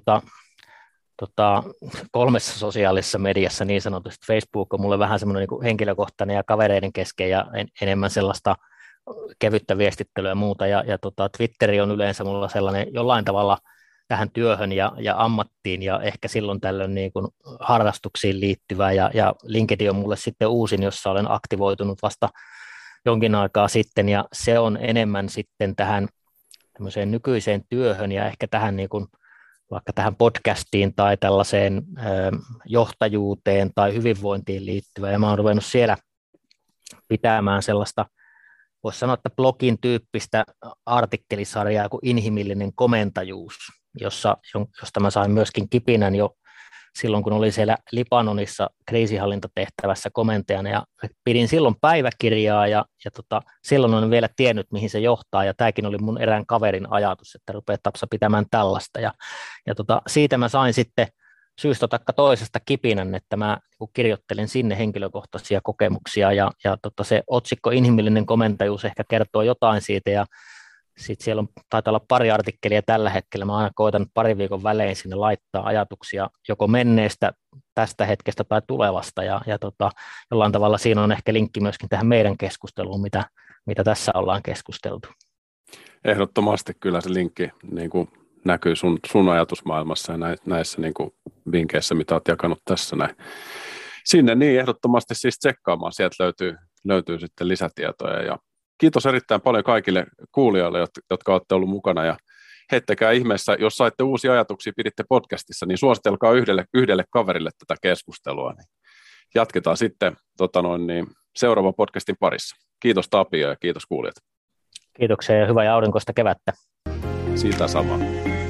3 sosiaalisessa mediassa niin sanotusti. Facebook on mulle vähän semmoinen niin henkilökohtainen ja kavereiden kesken ja enemmän sellaista kevyttä viestittelyä ja muuta, ja Twitteri on yleensä mulla sellainen jollain tavalla tähän työhön ja ammattiin ja ehkä silloin tällöin niin kuin harrastuksiin liittyvä, ja LinkedIn on mulle sitten uusin, jossa olen aktivoitunut vasta jonkin aikaa sitten, ja se on enemmän sitten tähän tämmöiseen nykyiseen työhön ja ehkä tähän niin kuin vaikka tähän podcastiin tai tällaiseen johtajuuteen tai hyvinvointiin liittyvä, ja mä oon ruvennut siellä pitämään sellaista, voisi sanoa, että blogin tyyppistä artikkelisarjaa kuin inhimillinen komentajuus, josta mä sain myöskin kipinän jo silloin, kun olin siellä Libanonissa kriisinhallintatehtävässä komentajana, ja pidin silloin päiväkirjaa, ja silloin olen vielä tiennyt, mihin se johtaa, ja tämäkin oli mun erään kaverin ajatus, että rupeaa Tapsa pitämään tällaista, ja siitä mä sain sitten syystä tai toisesta kipinän, että mä kirjoittelin sinne henkilökohtaisia kokemuksia, ja se otsikko inhimillinen komentajuus ehkä kertoo jotain siitä, ja sitten siellä taitaa olla pari artikkelia tällä hetkellä. Mä aina koitan 2 viikon välein sinne laittaa ajatuksia joko menneestä, tästä hetkestä tai tulevasta. Ja jollain tavalla siinä on ehkä linkki myöskin tähän meidän keskusteluun, mitä tässä ollaan keskusteltu. Ehdottomasti kyllä se linkki niin kuin näkyy sun ajatusmaailmassa ja näissä niin kuin vinkkeissä, mitä olet jakanut tässä näin. Sinne niin ehdottomasti siis tsekkaamaan. Sieltä löytyy sitten lisätietoja ja kiitos erittäin paljon kaikille kuulijoille, jotka olette olleet mukana, ja heittäkää ihmeessä, jos saitte uusia ajatuksia, piditte podcastissa, niin suositelkaa yhdelle kaverille tätä keskustelua. Niin jatketaan sitten seuraavan podcastin parissa. Kiitos Tapio ja kiitos kuulijat. Kiitoksia ja hyvää ja aurinkoista kevättä. Siitä samaa.